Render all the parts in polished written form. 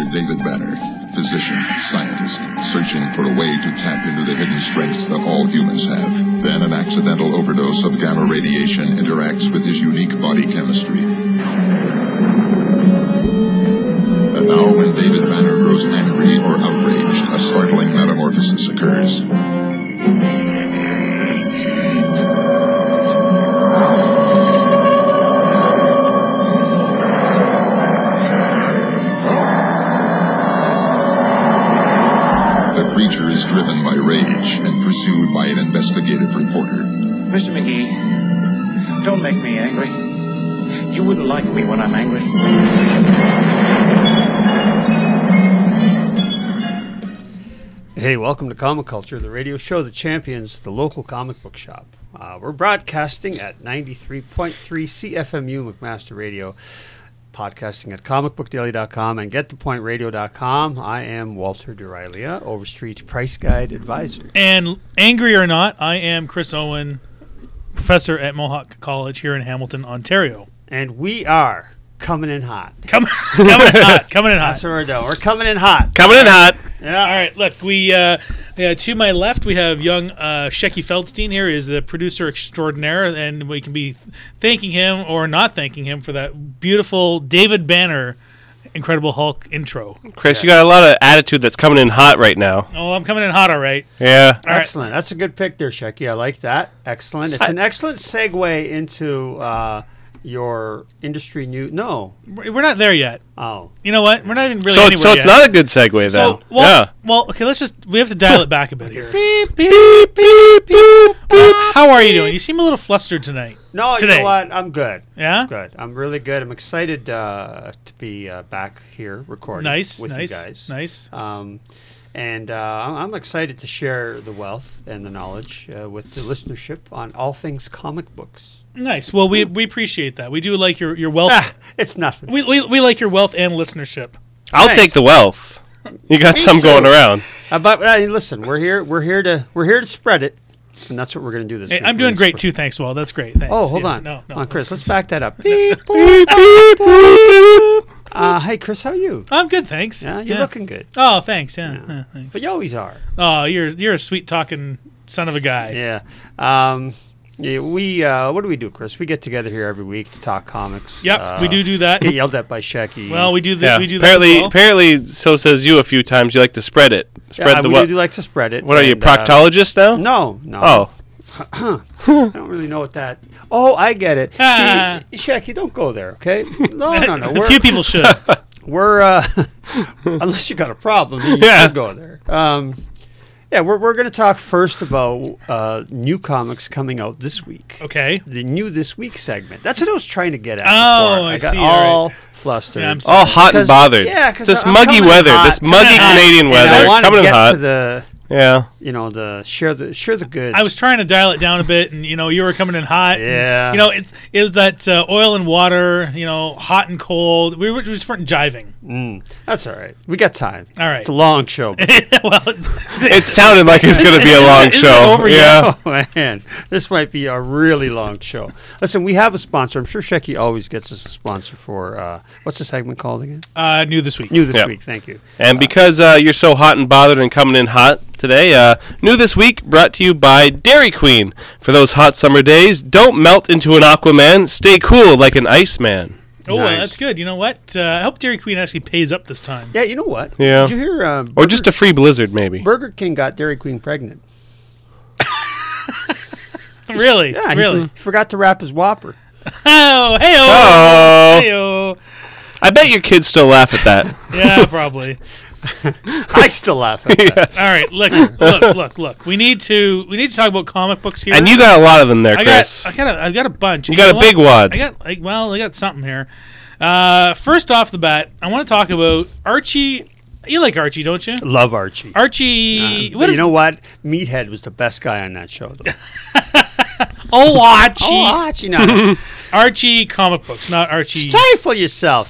David Banner, physician, scientist, searching for a way to tap into the hidden strengths that all humans have. Then an accidental overdose of gamma radiation interacts with his unique body chemistry. And now when David Banner grows angry or outraged, a startling metamorphosis occurs. The creature is driven by rage and pursued by an investigative reporter. Mr. McGee, don't make me angry. You wouldn't like me when I'm angry. Hey, welcome to Comic Culture, the radio show that champions the local comic book shop. We're broadcasting at 93.3 CFMU McMaster Radio, podcasting at comicbookdaily.com and getthepointradio.com. I am Walter Durilia, Overstreet's Price Guide Advisor. And angry or not, I am Chris Owen, professor at Mohawk College here in Hamilton, Ontario. And we are coming in hot. Coming in hot. That's what we're doing. We're coming in hot. Coming in hot. Yeah. All right, look, to my left, we have young Shecky Feldstein here, is the producer extraordinaire, and we can be thanking him or not thanking him for that beautiful David Banner Incredible Hulk intro. Chris, you got a lot of attitude that's coming in hot right now. Oh, I'm coming in hot, all right. Yeah. All right. Excellent. That's a good pick there, Shecky. I like that. Excellent. It's an excellent segue into your industry news. No. We're not there yet. Oh. You know what? We're not even really So anywhere it's yet. not a good segue then. Well, okay, we have to dial it back a bit here. Beep, Beep, beep, beep, beep. How are you doing? You seem a little flustered tonight. No, Today. you know what? I'm good. Yeah? Good. I'm really good. I'm excited to be back here recording with you guys. Nice. And I'm excited to share the wealth and the knowledge with the listenership on all things comic books. Nice. Well, we appreciate that. We do like your wealth. It's nothing. We like your wealth and listenership. I'll Thanks. take the wealth. You got some too. going around. But listen, we're here to spread it, and that's what we're going to do this Hey, week. I'm We're doing gonna great spread- too. Thanks, Walt. That's great. Thanks. Oh, hold Yeah, on. No. Hold on, Chris. Let's back that up. Beep, Beep, beep, beep. hey, Chris, how are you? I'm good, thanks. Yeah, you're looking good. Oh, thanks. Yeah. Thanks. But you always are. Oh, you're a sweet talking son of a guy. Yeah. We what do we do, Chris? We get together here every week to talk comics. Yep, we do that. Get yelled at by Shecky. Well, we do that. Yeah. We do that. As well. Apparently, so says you a few times. You like to spread it. Spread the we what? do like to spread it. What are you, and, proctologist now? No. Oh. I don't really know what that. Oh, I get it. Ah. See, Shecky, don't go there, okay? No. A few people should. We're unless you got a problem, then you should go there. We're going to talk first about new comics coming out this week. Okay. The new This Week segment. That's what I was trying to get at. Oh, before. I got see, all all right. flustered. Yeah, I'm sorry. All hot and bothered. Yeah, because this muggy weather. This muggy Canadian I weather. want to Coming in get hot. to the Yeah. the share the goods. I was trying to dial it down a bit, and you were coming in hot. Yeah. And, it was that oil and water. Hot and cold. We just weren't jiving. That's all right. We got time. All right. It's a long show. Well, It sounded like it's going to be a long Is it show. over yet? Yeah. Oh, man. This might be a really long show. Listen, we have a sponsor. I'm sure Shecky always gets us a sponsor for, what's the segment called again? New this week. New This Yep. Week. Thank you. And because you're so hot and bothered and coming in hot today, New This Week brought to you by Dairy Queen. For those hot summer days, don't melt into an Aquaman. Stay cool like an Iceman. Oh, Nice. that's good. You know what? I hope Dairy Queen actually pays up this time. Yeah, you know what? Yeah. Did you hear? Or just a free blizzard, maybe. Burger King got Dairy Queen pregnant. Really? Yeah, Really? he forgot to wrap his Whopper. Oh, hey-oh. Oh. Hey-oh. I bet your kids still laugh at that. Yeah, probably. I still laugh at that. All right, look. We need to talk about comic books here. And you got a lot of them there, Chris. I got a bunch. You got a big wad. I got something here. First off the bat, I want to talk about Archie. You like Archie, don't you? Love Archie. Archie. But you know what? Meathead was the best guy on that show, though. Archie. Archie, no. Archie comic books, not Archie. Stifle yourself.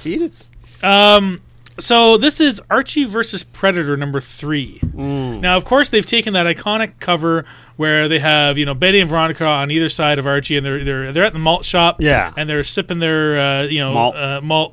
So this is Archie versus Predator number 3. Now, of course, they've taken that iconic cover where they have Betty and Veronica on either side of Archie, and they're at the malt shop. Yeah. and they're sipping their malt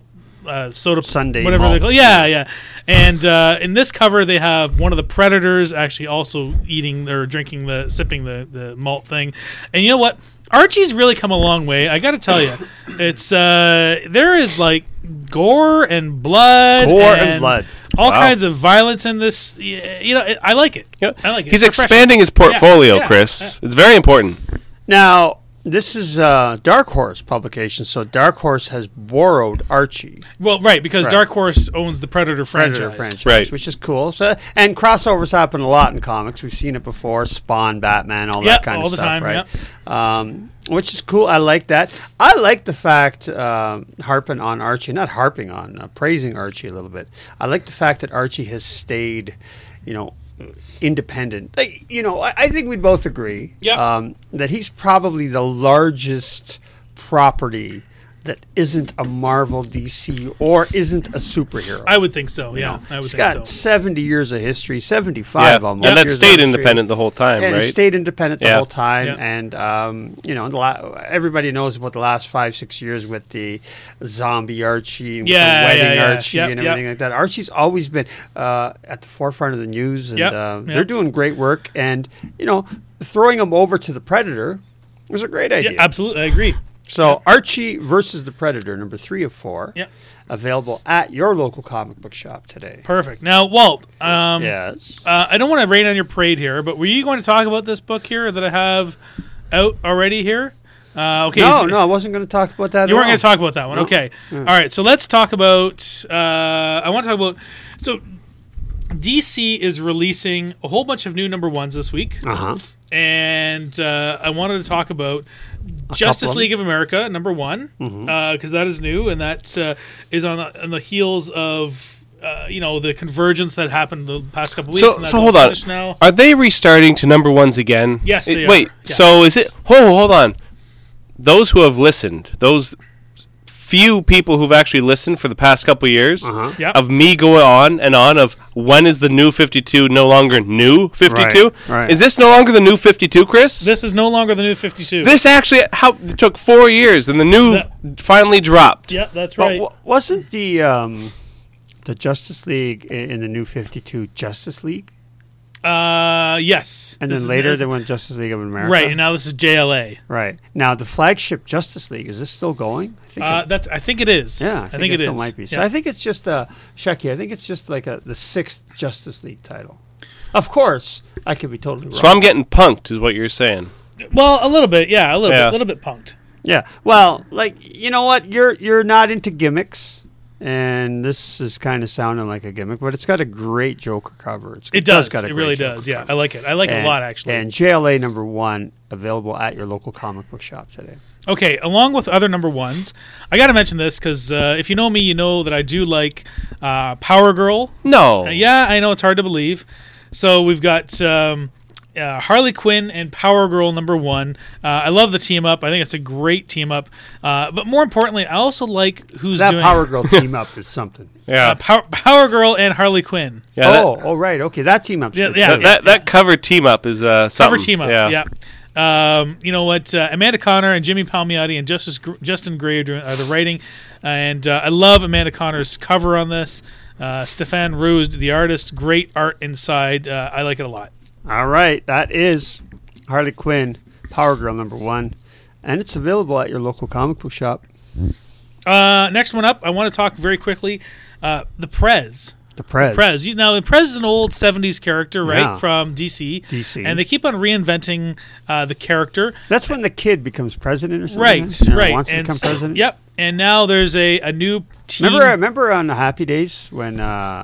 soda Sunday whatever malt. they call it. Yeah. And in this cover, they have one of the Predators actually also eating or sipping the malt thing. And you know what? Archie's really come a long way. I got to tell you, it's there is like gore and blood, all kinds of violence in this. You know, I like it. I like it. He's It's expanding his portfolio, Yeah. Chris. It's very important. Now, this is Dark Horse publication, so Dark Horse has borrowed Archie. Well, right, because Right. Dark Horse owns the Predator Predator franchise. franchise, Right. which is cool. So, and crossovers happen a lot in comics. We've seen it before: Spawn, Batman, all Yep, that kind all of the stuff, time, right? Which is cool. I like that. I like the fact harping on Archie, not harping on, praising Archie a little bit. I like the fact that Archie has stayed, independent. Like, I think we'd both agree that he's probably the largest property that isn't a Marvel, DC, or isn't a superhero. I would think so. Yeah, I would He's think got so. 70 years of history, 75 almost. And that years stayed of independent the whole time, and right? it stayed independent the Yeah. whole time. Yeah. And, everybody knows about the last 5-6 years with the zombie Archie, and with Yeah, the wedding yeah. Archie, Yep, and yep. everything like that. Archie's always been at the forefront of the news, and Yep, they're yep. doing great work. And, throwing him over to the Predator was a great idea. Yeah, absolutely, I agree. So, Archie versus the Predator, number 3 of 4, Yep. available at your local comic book shop today. Perfect. Now, Walt, Yes. I don't want to rain on your parade here, but were you going to talk about this book here that I have out already here? Okay. No, I wasn't going to talk about that. You at weren't going all. to talk about that one. No. Okay. Yeah. All right. So let's talk about. I want to talk about. So DC is releasing a whole bunch of new number ones this week, Uh-huh. and I wanted to talk about couple Justice of League of America number 1 because that is new, and that is on the heels of. The convergence that happened the past couple weeks. So, and that's so all hold on. finished now. Are they restarting to number ones again? Yes, they Wait, are. Yeah. so is it... hold on. Those who have listened, those few people who've actually listened for the past couple years, Yep. of me going on and on of when is the new 52 no longer new 52? Right. Is this no longer the new 52, Chris? This is no longer the new 52. This actually it took 4 years, and the new finally dropped. Yeah, that's But right. wasn't the Justice League in the new 52 Justice League? Yes. And This then is- later this- they went Justice League of America? Right, and now this is JLA. Right. Now, the flagship Justice League, is this still going? I think it is. Yeah, I think it is. still might be. So Yeah. I think it's just Shecky, I think it's just like the 6th Justice League title. Of course, I could be totally wrong. So I'm getting punked, is what you're saying. Well, a little bit, yeah, a Yeah. little bit punked. Yeah. Well, you know what? You're not into gimmicks, and this is kind of sounding like a gimmick, but it's got a great Joker cover. It does. got a It great really Joker does. Yeah, cover. I like it. I like it a lot, actually. And JLA number 1 available at your local comic book shop today. Okay, along with other number ones, I got to mention this because if you know me, you know that I do like Power Girl. No. Yeah, I know it's hard to believe. So we've got Harley Quinn and Power Girl number 1. I love the team up. I think it's a great team up. But more importantly, I also like who's That doing Power Girl team up is something. Yeah. Power Girl and Harley Quinn. Yeah, Right. Okay, that team up. Yeah, yeah. that cover team up is something. Cover team up. Yeah. You know what? Amanda Connor and Jimmy Palmiotti and Justin Gray are the writing, and I love Amanda Connor's cover on this. Stefan Roos, the artist, great art inside. I like it a lot. All right, that is Harley Quinn, Power Girl number 1, and it's available at your local comic book shop. Next one up, I want to talk very quickly. The Prez. The Prez. Prez. Now, the Prez is an old 70s character, right, Yeah. from DC. DC. And they keep on reinventing the character. That's when the kid becomes president or something. Right, You know, right. Wants to And become president. Yep. And now there's a new team. Remember on the Happy Days when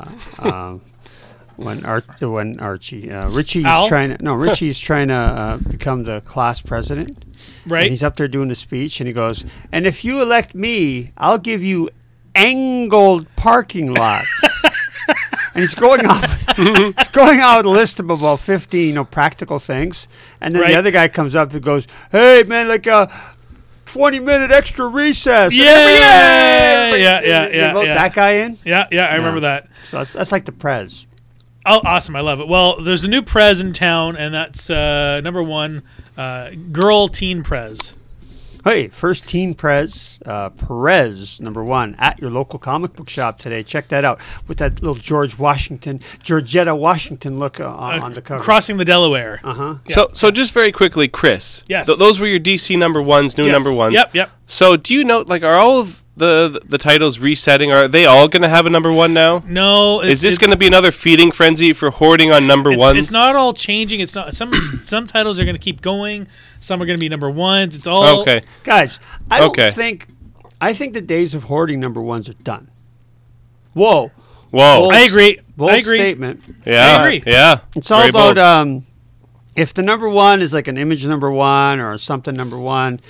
Archie Richie's Al? Richie's trying to become the class president. Right. And he's up there doing the speech, and he goes, "And if you elect me, I'll give you angled parking lots." And he's going off. He's going out with a list of about 15, practical things, and then Right. the other guy comes up and goes, "Hey, man, like a 20-minute extra recess." Yeah. Yay! Yeah, They vote yeah. that guy in. Yeah, I remember that. So that's like the Prez. Oh, awesome. I love it. Well, there's a new Prez in town, and that's number 1, Girl Teen Prez. Hey, first Teen Perez #1 at your local comic book shop today. Check that out with that little Georgetta Washington look on the cover. Crossing the Delaware. Uh-huh. Yeah. So just very quickly, Chris. Yes. Those were your DC #1s, new Yes. #1s. Yep. So do you know, like, are all of the titles resetting? Are they all going to have a #1 now? No. Is this going to be another feeding frenzy for hoarding on #1s? It's not all changing. It's not some titles are going to keep going. Some are going to be #1s. It's all Okay. Guys, I think the days of hoarding #1s are done. Whoa. Whoa. I agree. Bold I agree. statement. Yeah. I agree. Yeah. It's all Very about bold. if the #1 is like an image #1 or something #1.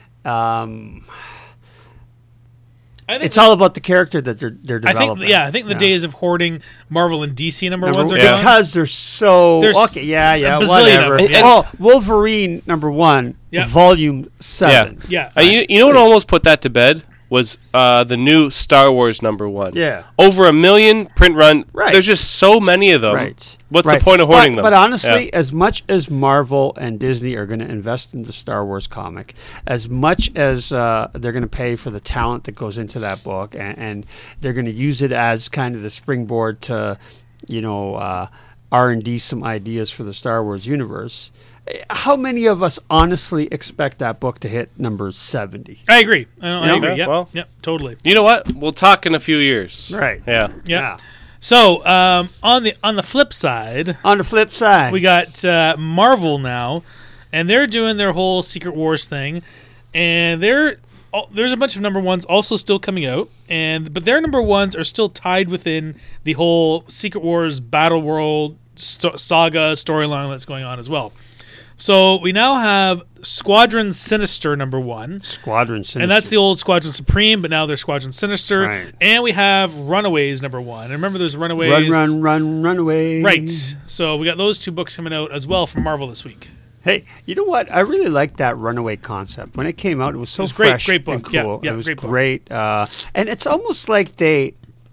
I think It's all about the character that they're developing. I think the days of hoarding Marvel and DC #1s are Yeah. gone. because they're so There's okay. Yeah, a bazillion of whatever. them, yeah. Well, Wolverine #1, Yeah. Volume 7. Yeah. You know what almost put that to bed was the new Star Wars #1. Yeah. Over 1 million print run. Right. There's just so many of them. Right. What's Right. the point of hoarding them? But honestly, Yeah. as much as Marvel and Disney are going to invest in the Star Wars comic, as much as they're going to pay for the talent that goes into that book, and they're going to use it as kind of the springboard to, R&D some ideas for the Star Wars universe. How many of us honestly expect that book to hit number 70? I agree. I know? agree. Yeah, Yep. well. Yep. Totally. You know what? We'll talk in a few years. Right. Yeah. Yeah. So on the flip side, On the flip side, we got Marvel now, and they're doing their whole Secret Wars thing, and there's a bunch of #1s also still coming out, but their #1s are still tied within the whole Secret Wars Battle World saga storyline that's going on as well. So we now have Squadron Sinister #1. Squadron Sinister. And that's the old Squadron Supreme, but now they're Squadron Sinister. Right. And we have Runaways #1. And remember, there's Runaways. Run away. Right. So we got those two books coming out as well from Marvel this week. Hey, you know what? I really liked that Runaway concept. When it came out, it was so It was great, fresh great book. and cool. Yeah, it was great book. great. And it's almost like they...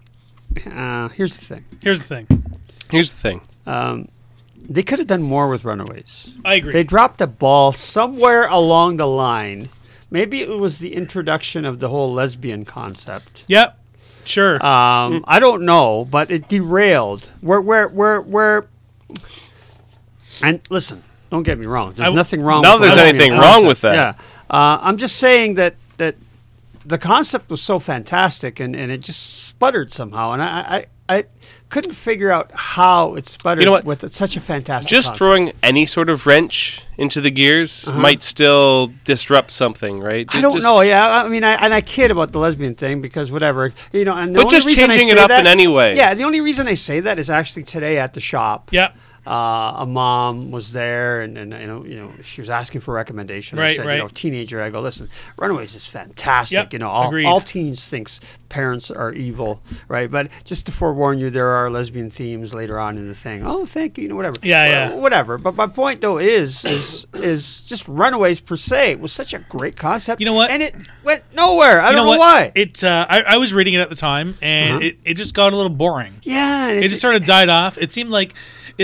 here's the thing. Here's the thing. Here's the thing. They could have done more with Runaways. I agree. They dropped the ball somewhere along the line. Maybe it was the introduction of the whole lesbian concept. Yep. Sure. I don't know, but it derailed. Where and listen, don't get me wrong. There's nothing wrong Not with there's the lesbian anything concept. wrong with that. Yeah. I'm just saying that the concept was so fantastic and it just sputtered somehow. And I couldn't figure out how it sputtered with such a fantastic Just concept. throwing any sort of wrench into the gears might still disrupt something, right? I don't know. Yeah, I mean, I kid about the lesbian thing because whatever, And the But only just reason I changing say it up that- in any way. Yeah, the only reason I say that is actually today at the shop. Yep. A mom was there, and she was asking for a recommendation. I Right, said, right. teenager. I go, listen, Runaways is fantastic. Yep, All, agreed. all teens thinks parents are evil, right? But just to forewarn you, there are lesbian themes later on in the thing. Oh, thank you. Whatever. Yeah. Whatever. But my point though is just Runaways per se. It was such a great concept. You know what? And it went nowhere. I don't know what? why. It. I was reading it at the time, and it just got a little boring. Yeah. And It just sort of died off. It seemed like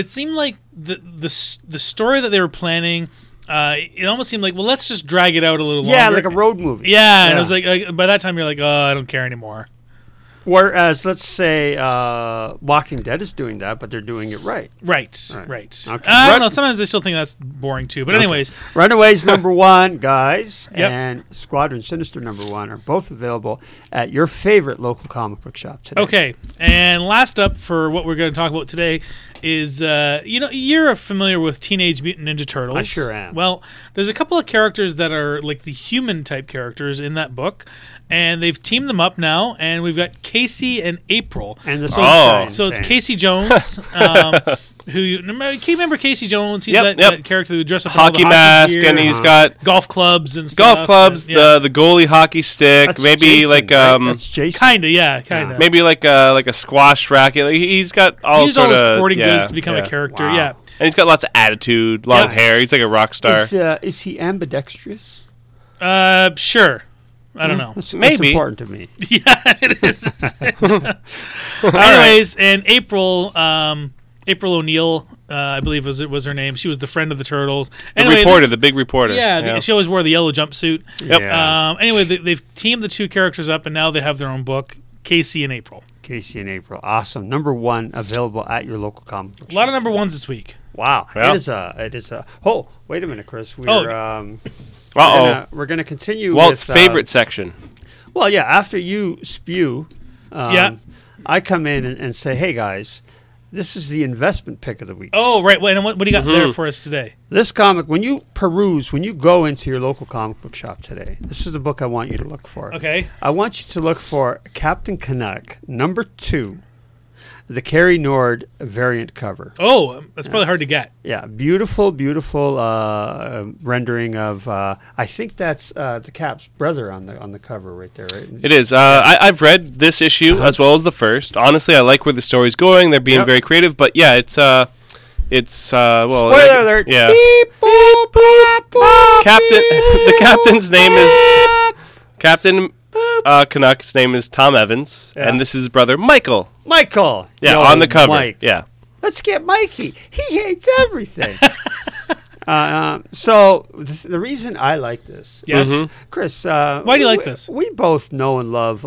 the story that they were planning. It almost seemed like, well, let's just drag it out a little longer. yeah, like a road movie. Yeah, and it was like by that time you're like, oh, I don't care anymore. Whereas, let's say, Walking Dead is doing that, but they're doing it right. Right. Okay. I don't know. Sometimes I still think that's boring too. But anyways, Runaways #1, guys, Yep. and Squadron Sinister #1 are both available at your favorite local comic book shop today. okay. And last up for what we're going to talk about today is, you're familiar with Teenage Mutant Ninja Turtles. I sure am. Well, there's a couple of characters that are like the human type characters in that book, and they've teamed them up now, and we've got Casey and April. And the Oh. Sunshine So it's Band. Casey Jones, who remember Casey Jones? He's Yep. that character who dressed up in all Hockey the mask, gear, and he's got golf clubs and stuff. golf clubs, and, the goalie hockey stick, That's maybe Jason, like right? That's Jason. kinda. maybe like a squash racket. Like, he's got all He's all sort the of sporting yeah, goods to become yeah. a character. Wow. Yeah. And he's got lots of attitude, long Yeah. hair. He's like a rock star. Is he ambidextrous? Sure. I don't know. That's Maybe. important to me. Yeah, it is. Anyways, and April O'Neil I believe was her name. She was the friend of the turtles. The Anyway, reporter, this- the big reporter. Yeah, she always wore the yellow jumpsuit. Yep. Yeah. Anyway, they've teamed the two characters up, and now they have their own book, Casey and April. Casey and April. Awesome. Number 1 available at your local comic book A lot shop. of number ones this week. Wow. Yeah. It is a. Oh, wait a minute, Chris. Uh-oh. We're gonna continue Walt's with favorite section. Well, yeah, after you spew, Yeah. I come in and say, "Hey guys, this is the investment pick of the week." Oh, right. Wait, and what do you got there for us today? This comic, when you go into your local comic book shop today, this is the book I want you to look for. Okay. I want you to look for Captain Canuck, number 2, the Cary Nord variant cover. Oh, that's probably hard to get. Yeah, beautiful, beautiful rendering of. I think that's the Cap's brother on the cover right there. Right? It is. I've read this issue as well as the first. Honestly, I like where the story's going. They're being Yep. very creative, but yeah, it's well. Spoiler alert! Yeah. Beep, boop, boop, boop, Captain. beep, The captain's name is boop. Captain Canuck's name is Tom Evans, Yeah. and this is his brother Michael. Michael. Yeah, Yo, on the cover. Mike. Yeah. Let's get Mikey. He hates everything. So the reason I like this, Yes. Chris. Why do you like this? We both know and love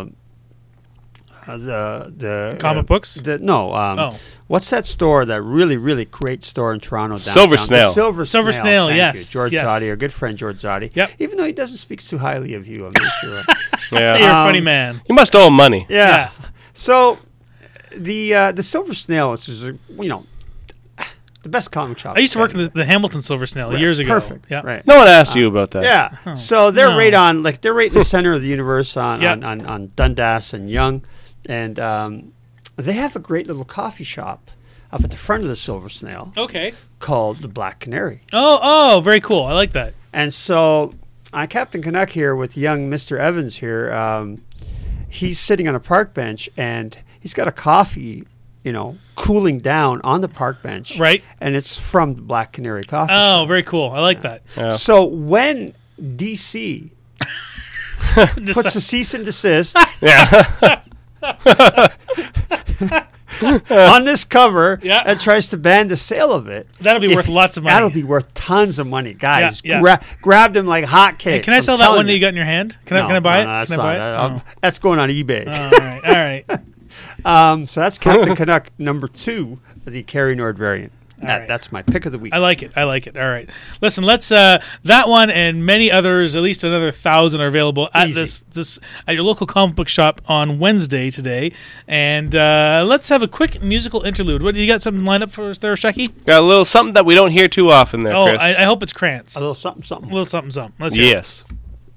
the Comic books? What's that store? That really, really great store in Toronto downtown? Silver Snail. The Silver Snail, thank yes, you. George yes. Zadi, our good friend George Zadi. Yep. Even though he doesn't speak too highly of you, I'm not sure. Yeah. You're a funny man. You must owe him money. Yeah. So the Silver Snail, which is the best comic shop. I used to work in the Hamilton Silver Snail years ago. Perfect. Yeah. Right. No one asked you about that. Yeah. So they're no. right on, they're right in the center of the universe on Yep. on Dundas and Yonge, and they have a great little coffee shop up at the front of the Silver Snail Okay. called the Black Canary. Oh, very cool. I like that. And so, Captain Canuck here with young Mr. Evans here, he's sitting on a park bench and he's got a coffee, cooling down on the park bench. Right. And it's from the Black Canary coffee Oh, shop. very cool. I like that. Yeah. So when DC puts a cease and desist Yeah. on this cover Yeah. and tries to ban the sale of it, That'll be worth lots of money. That'll be worth tons of money, guys. Yeah. Grab them like hotcakes. Hey, can I sell that one that you got in your hand? Can I buy it? That's Can I buy not. it? That's going on eBay. Oh, all right. So that's Captain Canuck number 2, the Cary Nord variant. right. That's my pick of the week. I like it. All right. Listen, let's that one and many others, at least another 1,000 are available at Easy. this at your local comic book shop on Wednesday today. And let's have a quick musical interlude. What do you got something lined up for us there, Shecky? Got a little something that we don't hear too often there, Oh, Chris. I hope it's Krantz. A little something, something. A little something. Let's hear it. Yes.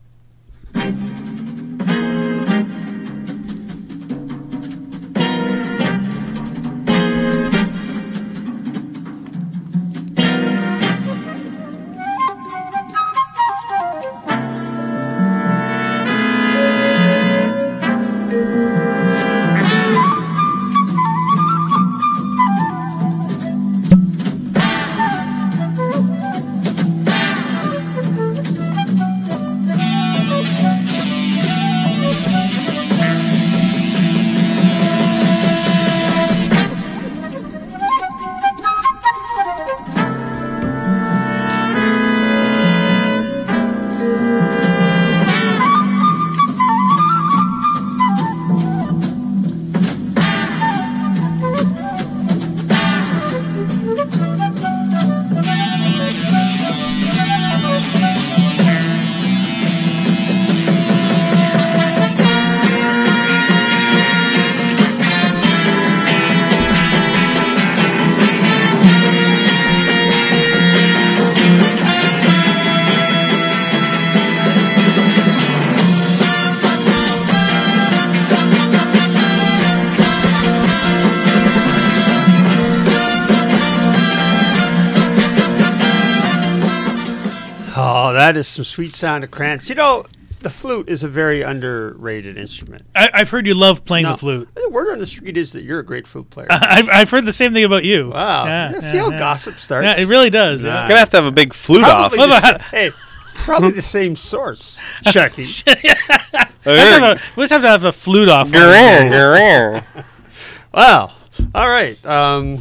Oh, that is some sweet sound of Krantz. The flute is a very underrated instrument. I've heard you love playing the flute. The word on the street is that you're a great flute player. I've heard the same thing about you. Wow. Yeah, See how gossip starts? Yeah, it really does. Yeah. Gonna have to have a big flute off. Probably probably the same source, Chucky. We just have to have a flute off. Grrr, grrr. Wow. All right.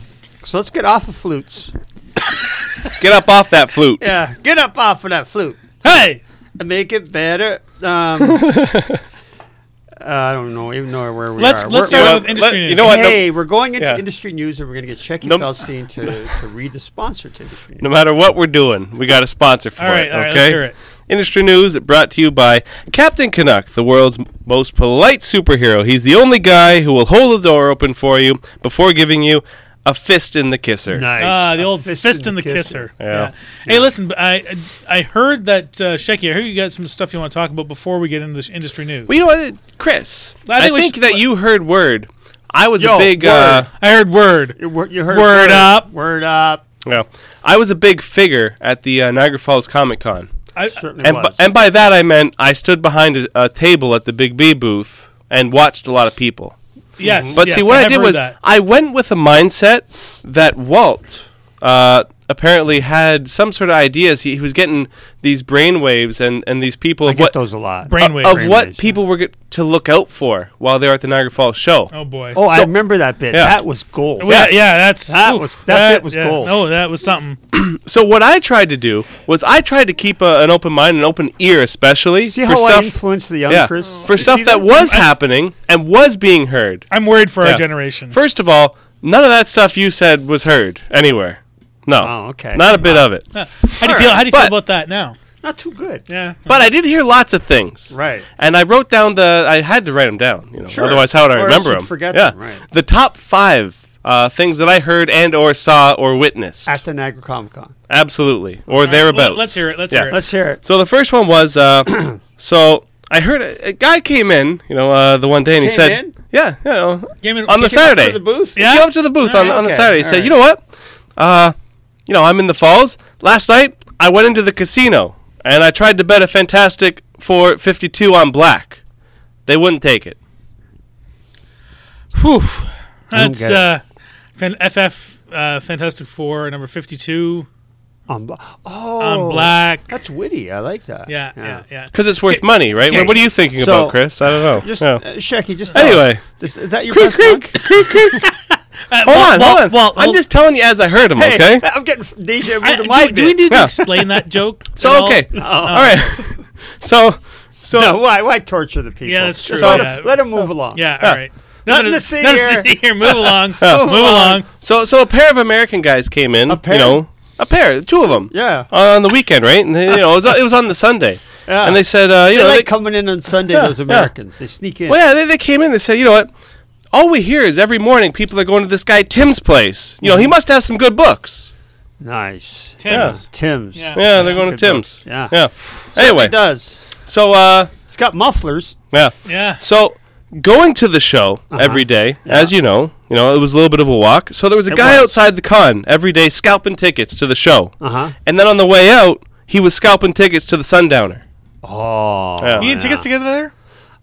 So let's get off of flutes. Get up off that flute. Yeah, get up off of that flute Hey, and make it better. I don't know even know where we let's are. start Well, with industry news. you know what? Hey, we're going into Yeah. industry news, and we're going to get Shecky Nope. Feldstein to read the sponsor to industry news. No matter what we're doing, we got a sponsor for All right, it. all right, Okay. let's hear it. Industry news brought to you by Captain Canuck, the world's most polite superhero. He's the only guy who will hold the door open for you before giving you a fist in the kisser. Nice. The A old fist in the kisser. Yeah. Hey, listen, I heard that Shecky. I heard you got some stuff you want to talk about before we get into this industry news. Well, you know what, Chris? I I think we think should- that you heard word. I was Yo, a big. word. I heard word. You heard Word up. Word up. Yeah, I was a big figure at the Niagara Falls Comic Con, Certainly and was. and by that I meant I stood behind a table at the Big B booth and watched a lot of people. Yes, But yes, see, what I have did heard was that. I went with a mindset that Walt apparently had some sort of ideas. He was getting these brain waves and these people I of get what those a lot. Brainwave. of what Brainwaves, people were to look out for while they were at the Niagara Falls show. Oh boy. Oh, I So- remember that bit. Yeah. That was gold. yeah, that's That bit was gold. Oh, that was something. So what I tried to do was I tried to keep an open mind, an open ear, especially See for how I stuff. influenced the young Yeah, Chris? for You stuff see that was happening and was being heard. I'm worried for Yeah. our generation. First of all, none of that stuff you said was heard anywhere. No. Oh, okay. Not a bit of it. How do you feel? How do you But- feel about that now? Not too good. Yeah. But I did hear lots of things. Right. And I wrote down I had to write them down, Sure. Otherwise how would I Or else remember you'd them? forget yeah. them, right. The top 5 things that I heard and or saw or witnessed. At the Niagara Comic Con. Absolutely. Or thereabouts. Let's hear it. Let's Yeah. hear it. Let's hear it. So the first one was, so I heard a guy came in, the one day, and he Came said, in? yeah, Came in- on the came up Saturday. To the booth? Yeah. He came up to the booth on the okay, Saturday. He all said, right. you know what? I'm in the Falls. Last night, I went into the casino, and I tried to bet a Fantastic Four 52 on black. They wouldn't take it. Whew. don't That's get FF Fantastic Four number 52 On on black. That's witty. I like that. Yeah. Because it's worth money, right? Okay. What are you thinking So- about, Chris? I don't know. Just, Yeah. Shecky, just Anyway. is that your Creak, best one? creak, creak, creak. Hold on. I'm just telling you as I heard him, Hey, okay? I'm getting deja vu to my do we bit. need to Yeah. explain that joke? So, at all? okay. No. All right. So, No, why torture the people? Yeah, that's true, Just yeah. let them move along. Yeah, all right. Nothing to see nothing here. to see here. Move along. Yeah. Move along. so a pair of American guys came in. A pair? A pair, 2 of them. Yeah. On the weekend, right? And they, it was on the Sunday. Yeah. And they said, They they, like coming in on Sunday, Yeah, those yeah. Americans. They sneak in. well, yeah, they came in. They said, you know what? All we hear is every morning people are going to this guy Tim's place. He must have some good books. Nice. Tim's. Tim's. Yeah. Yeah, they're going to Good Tim's. books. Yeah. Yeah. Anyway, Anyway, it does. so It's got mufflers. yeah. Yeah. So going to the show every day, as you know, it was a little bit of a walk. So there was a It guy was. outside the con every day scalping tickets to the show. Uh-huh. And then on the way out, he was scalping tickets to the Sundowner. Oh. Yeah. You need tickets to get into there?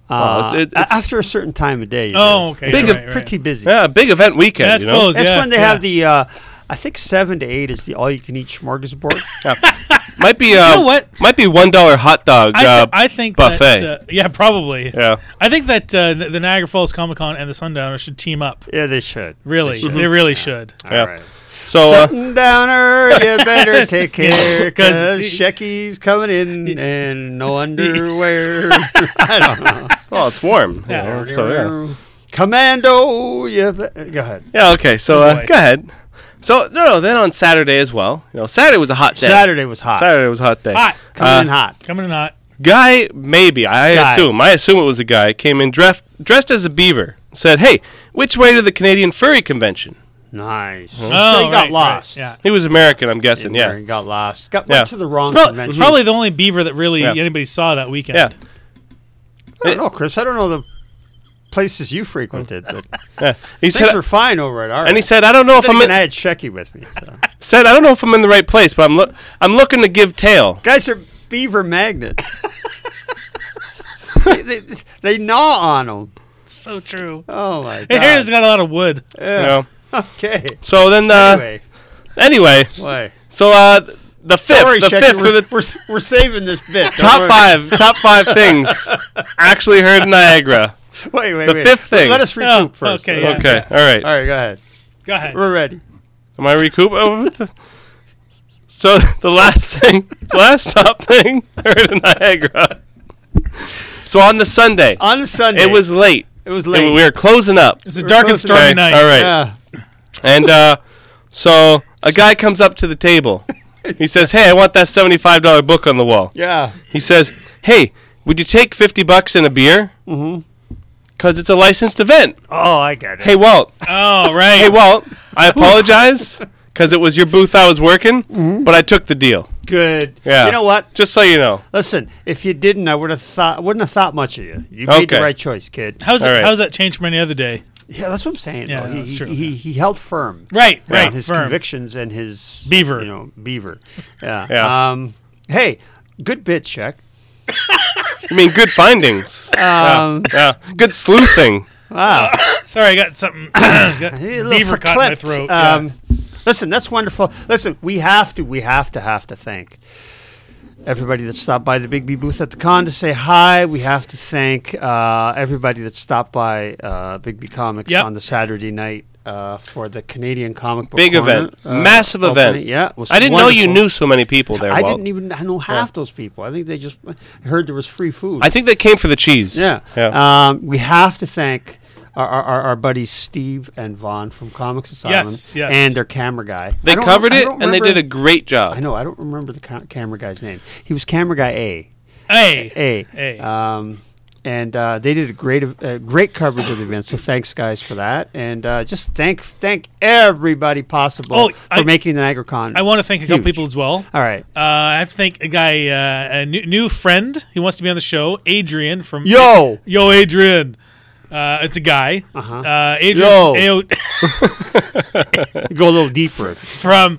it's- after a certain time of day. you Oh, do. okay. It's Big- right. pretty busy. Yeah, big event weekend, Yeah, I suppose. That's yeah, when they yeah. have the, I think 7 to 8 is the all-you-can-eat smorgasbord. Might be know what? Might be $1 hot dog I think buffet. That, yeah, probably. Yeah. I think that the Niagara Falls Comic Con and the Sundowner should team up. Yeah, they should. Really, they really should. All Yeah. right. So Sundowner, you better take care, 'Cause- because Shecky's coming in and no underwear. I don't know. well, it's warm. Yeah. So yeah. Commando, go ahead. Yeah, okay. So Oh, boy. go ahead. So no, then on Saturday as well. Saturday was a hot day. Saturday was hot. Saturday was a hot day. Hot. Coming in hot. Coming in hot. Guy, maybe I Guy. assume it was a guy. Came in dressed as a beaver. Said, "Hey, which way to the Canadian Furry Convention?" Nice. Oh, so he got right, lost. right, yeah. He was American, I'm guessing. Yeah. Yeah, He got lost. Went Yeah. to the wrong It's convention. probably the only beaver that really Yeah. anybody saw that weekend. yeah. I don't know, Chris. I don't know the places you frequented, but yeah. He things said, were fine over at our. and he said, "I don't know if I'm I in, had Shecky with me. So. I don't know if I'm in the right place, but I'm looking to give tail." Guys are beaver magnet. they gnaw on them. It's so true. Oh my god. Hey, here's got a lot of wood. Yeah. Okay. So then, Anyway, anyway, why? so the fifth, Don't worry, the Shecky, fifth for the we're saving this bit. Don't top five things actually heard in Niagara. worry. Wait. the fifth thing. Let us recoup Oh, first. okay, yeah. Okay, all right. All right, go ahead. Go ahead. We're ready. Am I recouping? So the last top thing, I heard in Niagara. So on the Sunday, it was late. It was late. And we were closing up. It's a dark and stormy Okay, night. all right. Yeah. And so a guy comes up to the table. He says, "Hey, I want that $75 book on the wall." Yeah. He says, "Hey, would you take $50 and a beer? Because it's a licensed event." Oh, I get it. Hey, Walt. Oh, right. Hey, Walt. I apologize because it was your booth I was working, but I took the deal. Good. Yeah. You know what? Just so you know. Listen, if you didn't, I wouldn't have thought much of you. You made the Okay. right choice, kid. How's All right. that changed from any other day? Yeah, that's what I'm saying. Yeah, though. that's true. He held firm. Right, on right. his firm. convictions and his Beaver. beaver. Yeah. Yeah. Hey, good bit, Check. I mean, good findings. Yeah. Good sleuthing. Wow. Sorry, I got something. got Hey, a little beaver caught in my verklempt. throat. Yeah. Listen, that's wonderful. Listen, we have to thank everybody that stopped by the Big B booth at the con to say hi. We have to thank everybody that stopped by Big B Comics Yep. on the Saturday night for the Canadian Comic Book Big Corner, event. Massive opening. event. Yeah, it was I didn't know you wonderful. knew so many people there, I Walt. didn't even know half those people. I think they just heard there was free food. I think they came for the cheese. Yeah. Yeah. We have to thank our buddies Steve and Vaughn from Comics Asylum Yes, yes. and their camera guy. They I don't- covered I it, don't and they remember- did a great job. I know. I don't remember the camera guy's name. He was camera guy A. Hey. And they did a great coverage of the event. So thanks, guys, for that. And just thank everybody possible for making the Niagara Con. I want to thank a couple huge. people as well. All right. I have to thank a guy, a new friend who wants to be on the show, Adrian from Yo, Adrian. It's a guy. Uh-huh. Adrian Yo. Go a little deeper. from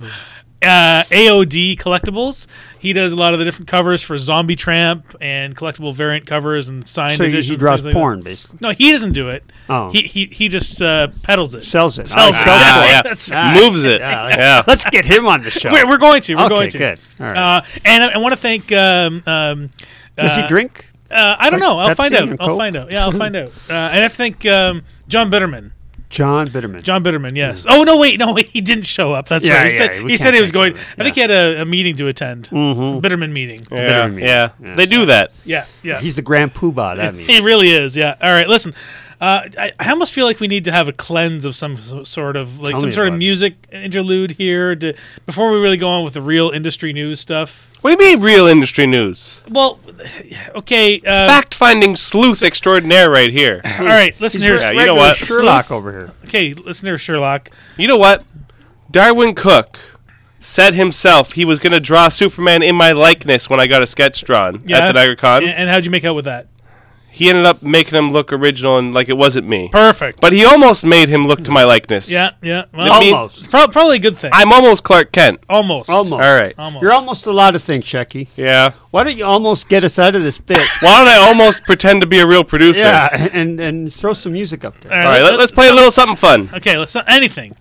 AOD Collectibles. He does a lot of the different covers for Zombie Tramp and collectible variant covers and signed So editions. he draws things like porn, that. basically. No, he doesn't do it. Oh. He just peddles it. Sells it. Sells Oh, it. sells Yeah, it. yeah. That's right. Moves it. Yeah. Yeah. Let's get him on the show. We're going to. We're okay, going to. good. All right. And I want to thank. Does he drink? I don't know. I'll Pepsi find out. and I'll Coke? find out. Yeah, I'll find out. And I have to thank John Bitterman. John Bitterman. John Bitterman, yes. Oh no, wait, he didn't show up. That's Yeah, right. He yeah, said we he can't said he was take going. him. I think he had a meeting to attend. Mhm. Bitterman meeting. Yeah. Bitterman. Yeah. Yeah. They do that. Yeah, yeah. He's the grand poobah. That means. He really is. Yeah. All right. Listen, I almost feel like we need to have a cleanse of some sort of Tell some me sort of about it. music interlude here before we really go on with the real industry news stuff. What do you mean, real industry news? Well, okay. Fact-finding sleuth extraordinaire right here. All right. Listen here. Yeah, you know what? Sherlock over here. Okay. Listen here, Sherlock. You know what? Darwin Cook said himself he was going to draw Superman in my likeness when I got a sketch drawn at the Niagara Con. And how'd you make out with that? He ended up making him look original and like it wasn't me. Perfect. But he almost made him look to my likeness. Yeah. Well, It means- Almost. it's probably a good thing. I'm almost Clark Kent. Almost. Almost. All right. Almost. You're almost a lot of things, Checky. Yeah. Why don't you almost get us out of this bit? Why don't I almost pretend to be a real producer? Yeah, and throw some music up there. All All right, let's play a little something fun. Okay, let's not anything.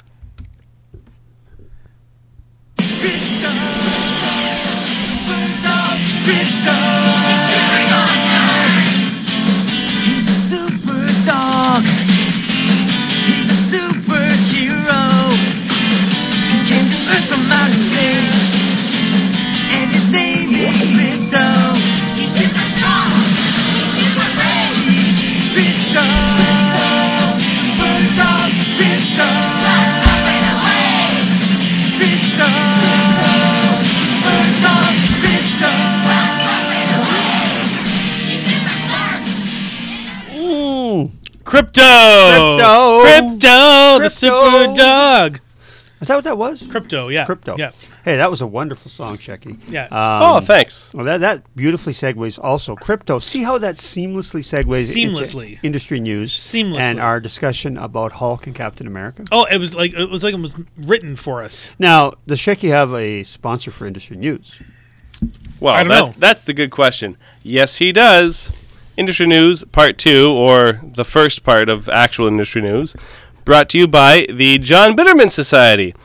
Super dog. He's a superhero. He came to Earth from outer space, and his name is Crypto. He's super strong. He's super brave. Crypto. Super dog. Crypto. Crypto. Super dog. Crypto. Crypto, the super dog. Is that what that was? Crypto, yeah. Crypto. Yeah. Hey, that was a wonderful song, Checky. Yeah. Oh, thanks. Well, that beautifully segues also crypto. See how that seamlessly segues Seamlessly. into industry news Seamlessly. and our discussion about Hulk and Captain America. Oh, it was like it was written for us. Now, does Checky have a sponsor for industry news? Well, I don't know. that's the good question. Yes, he does. Industry News Part 2, or the first part of actual industry news, brought to you by the John Bitterman Society.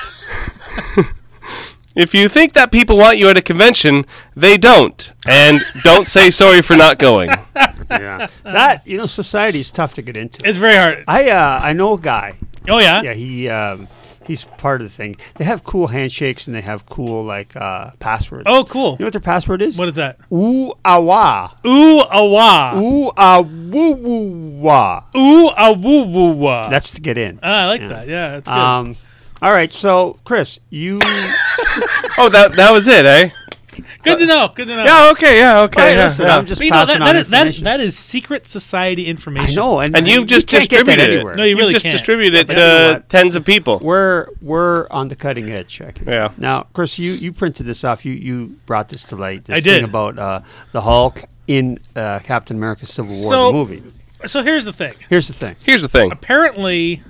If you think that people want you at a convention, they don't. And don't say sorry for not going. Yeah, society is tough to get into. It's very hard. I know a guy. Oh yeah. Yeah, he He's part of the thing. They have cool handshakes and they have cool passwords. Oh, cool. You know what their password is? What is that? Ooh awa. Ooh awa. Ooh ah woo woo wah. Ooh a woo woo wah. That's to get in. I like that. Yeah, that's good. All right, so Chris, you. Oh, that was it, eh? Good to know. Good to know. Yeah, okay, yeah. Hey, listen, yeah. I'm just But you know, passing on that information. is secret society I information. know, And you've just you can't get that distributed it. anywhere. No, you really just can't. distributed it But you know to what? tens of people. We're on the cutting edge, Check. Yeah. Now, Chris, you printed this off. You brought this to light. This I thing did. about the Hulk in Captain America: Civil War, So- the movie. So here's the thing. Here's the thing. Here's the thing. Apparently,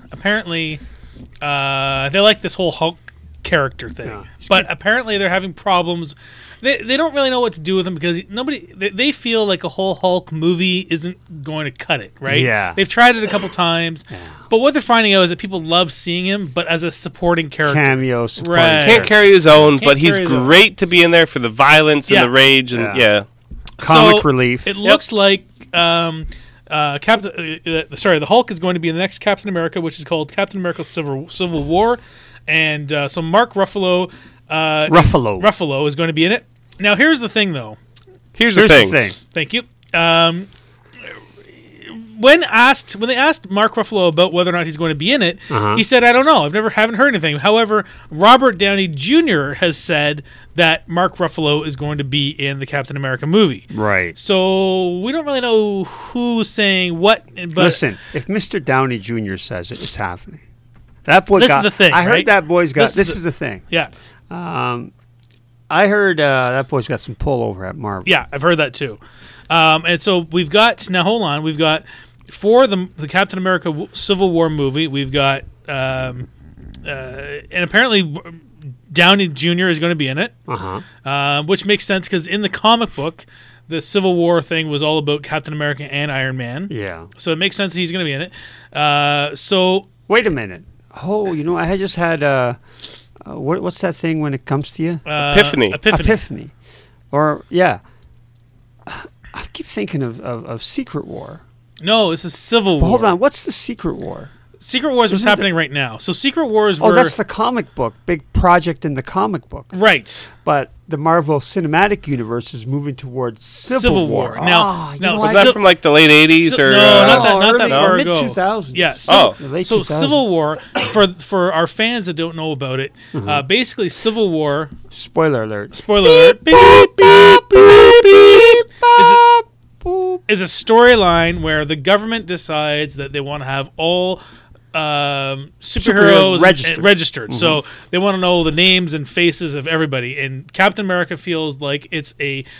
they like this whole Hulk character thing, Yeah. but apparently they're having problems. They don't really know what to do with him because they feel like a whole Hulk movie isn't going to cut it, right? Yeah. They've tried it a couple times, but what they're finding out is that people love seeing him, but as a supporting character. Cameo, supporting Right. Can't character. carry his own, Can't but he's carry his own. great to be in there for the violence Yeah. and the rage and Yeah. Comic relief. It looks like the Hulk is going to be in the next Captain America, which is called Captain America: Civil War, and so Mark Ruffalo. Ruffalo is going to be in it. Now, here's the thing, though. Here's Here's the thing. Thank you. When they asked Mark Ruffalo about whether or not he's going to be in it, he said, "I don't know. Haven't heard anything." However, Robert Downey Jr. has said that Mark Ruffalo is going to be in the Captain America movie. Right. So we don't really know who's saying what. But Listen, if Mr. Downey Jr. says it, it's happening. That boy This is got. the thing, I heard right? that boy's got. This This is is the thing. yeah, I heard that boy's got some pull over at Marvel. yeah, I've heard that too. And so we've got now. Hold on, we've got for the Captain America Civil War movie. We've got and apparently Downey Jr. is going to be in it, which makes sense because in the comic book, the Civil War thing was all about Captain America and Iron Man. Yeah. So it makes sense that he's going to be in it. So Wait a minute. Oh, I had just had what's that thing when it comes to you? Epiphany. Epiphany. Or yeah. I keep thinking of Secret War. No, this is Civil But War. hold on, what's the Secret War? Secret War is what's Isn't it- happening right now. So Secret War is Oh, where that's the comic book, big project in the comic book. right. But the Marvel Cinematic Universe is moving towards Civil War. Now, you now know Was what? that Civ- from like the late 80s or? No, not that- not that early- far mid ago. 2000s. Yeah. Oh. The late So 2000s. Civil War for our fans that don't know about it, basically Civil War. Spoiler alert. Spoiler alert. Is a storyline where the government decides that they want to have all superheroes registered. So they want to know the names and faces of everybody. And Captain America feels like it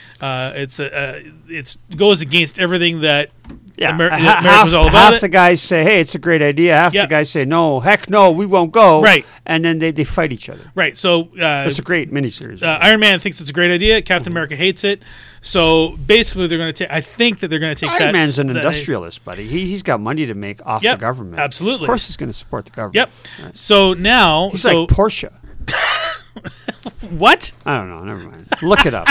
goes against everything that America's all about. half it. the guys say, "Hey, it's a great idea." Half Yeah. the guys say, "No, heck no, we won't go." Right. And then they fight each other. Right. So It's a great miniseries. Iron Man thinks it's a great idea. Captain America hates it. So basically, they're going to take. I think that they're going to take that. Iron Man's an that- industrialist, buddy. He's got money to make off Yep, the government. absolutely. Of course, he's going to support the government. Yep. So now, He's so like Porsche. what? I don't know. Never mind. Look it up.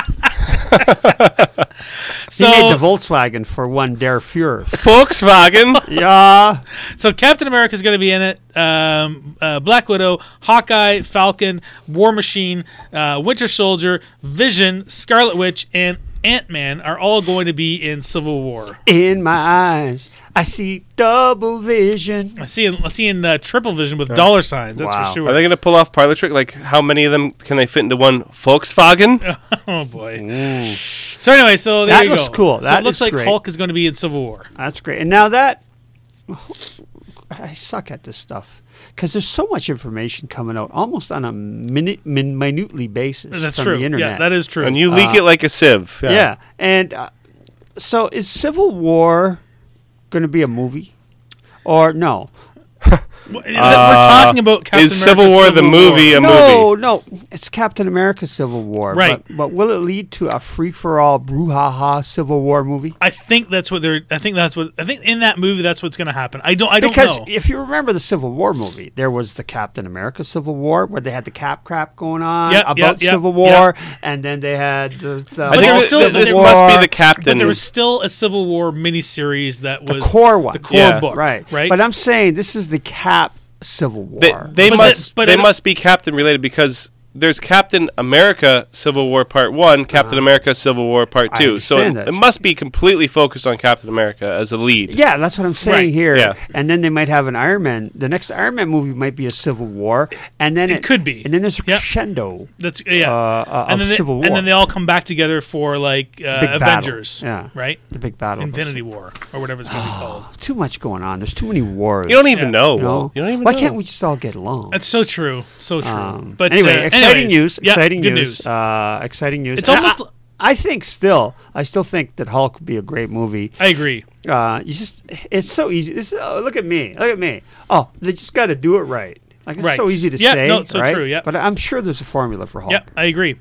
So he made the Volkswagen for one Der Fuhrer. Volkswagen. Yeah. So Captain America is going to be in it. Black Widow, Hawkeye, Falcon, War Machine, Winter Soldier, Vision, Scarlet Witch, and Ant-Man are all going to be in Civil War. In my eyes, I see double vision. I see in triple vision with dollar signs. That's Wow. for sure. Are they going to pull off part of the trick? Like, how many of them can they fit into one Volkswagen? Oh boy. So anyway, so there That you looks go. cool. So That it looks is like great. Hulk is going to be in Civil War. That's great. And now that I suck at this stuff because there's so much information coming out almost on a minutely basis That's from true. the internet. Yeah, that is true. And you leak it like a sieve. Yeah. And so is Civil War going to be a movie or no? We're talking about Captain Is Civil America, War the movie a No, movie? no, it's Captain America Civil War. Right. But will it lead to a free-for-all brouhaha Civil War movie? I think that's what they're. I think in that movie that's what's going to happen. I don't Because know. if you remember the Civil War movie, there was the Captain America Civil War where they had the cap crap going on Yep, about yep, yep, Civil War, and then they had the I think there was this, still- this there- must be the But captain. there was still a Civil War miniseries that was core one. the core Yeah. book, right. Right. But I'm saying this is the Cap Civil War. They But must but they I don't- must be Captain related because there's Captain America Civil War Part 1, Captain America Civil War Part I 2. So understand it that. must be completely focused on Captain America as a lead. Yeah, that's what I'm saying Right. here. Yeah. And then they might have an Iron Man. The next Iron Man movie might be a Civil War, and then It could be. And then there's a Yep. crescendo. That's of Civil War. and then they all come back together for like battle. Avengers, Yeah. right? The big battle. Infinity War or whatever it's going to be called. Too much going on. There's too many wars. You don't even Yeah. know. You know? Walt. You don't even Why know. can't we just all get along? That's so true, so true. But anyway, exciting anyways, news. Yeah, Exciting good news. Exciting news. It's And almost. I still think that Hulk would be a great movie. I agree. It's so easy. Look at me. Look at me. Oh, they just got to do it right. Like it's Right. so easy to Yeah, say. no, it's so right? true, yeah. But I'm sure there's a formula for Hulk. Yeah, I agree.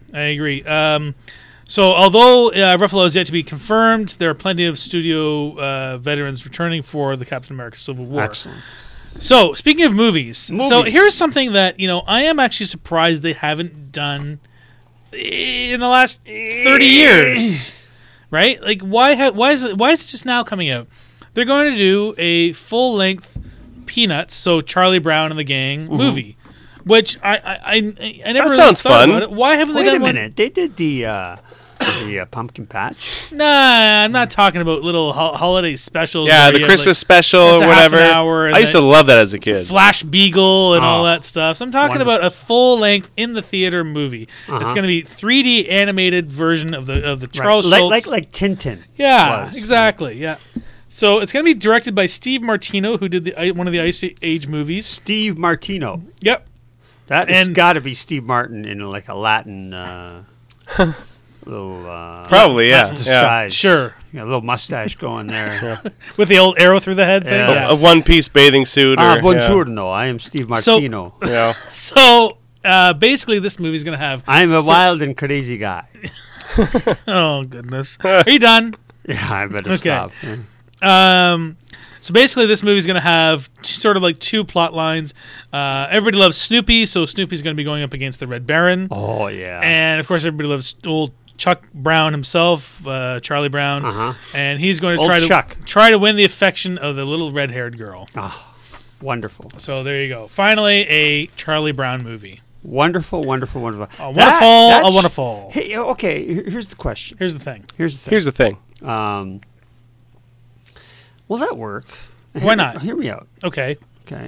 So although Ruffalo is yet to be confirmed, there are plenty of studio veterans returning for the Captain America Civil War. Excellent. So speaking of movies, so Movies. here's something that I am actually surprised they haven't done in the last 30 years. Right? Like why is it just now coming out? They're going to do a full length Peanuts, so Charlie Brown and the Gang movie, which I never really sounds thought fun. about it. Why haven't Wait they a done one? minute. They did the pumpkin patch. Nah, I'm not talking about little holiday specials. Yeah, where the you have, Christmas like, special it's or a half an whatever. hour and I used to then love that as a kid. Flash Beagle and all Oh. that stuff. So I'm talking Wonderful. about a full length in the theater movie. Uh-huh. It's going to be 3D animated version of the Charles Right. Schultz. Like Tintin. Yeah, was. exactly. Yeah. So it's going to be directed by Steve Martino, who did one of the Ice Age movies. Steve Martino. Yep. That has And- got to be Steve Martin in like a Latin little Probably, yeah. yeah. disguise. Sure. Yeah, a little mustache going there. With the old arrow through the head thing. Yeah. Yeah. A one-piece bathing suit. Or, Buongiorno. I am Steve Martino. Yeah. So basically, this movie's going to have. I'm a wild and crazy guy. Oh, goodness. Are you done? Yeah, I better Okay. stop. Yeah. So basically, this movie's going to have sort of like two plot lines. Everybody loves Snoopy, so Snoopy's going to be going up against the Red Baron. Oh yeah. And of course, everybody loves old Chuck Brown himself, Charlie Brown, Uh-huh. and he's going to Old Chuck. try to win the affection of the little red-haired girl. Wonderful. So there you go. Finally, a Charlie Brown movie. Wonderful, wonderful, wonderful. A wonderful, That's- a wonderful. Hey, okay, here's the question. Here's the thing. Here's the thing. Will that work? Why not? Hear me out. Okay. Okay.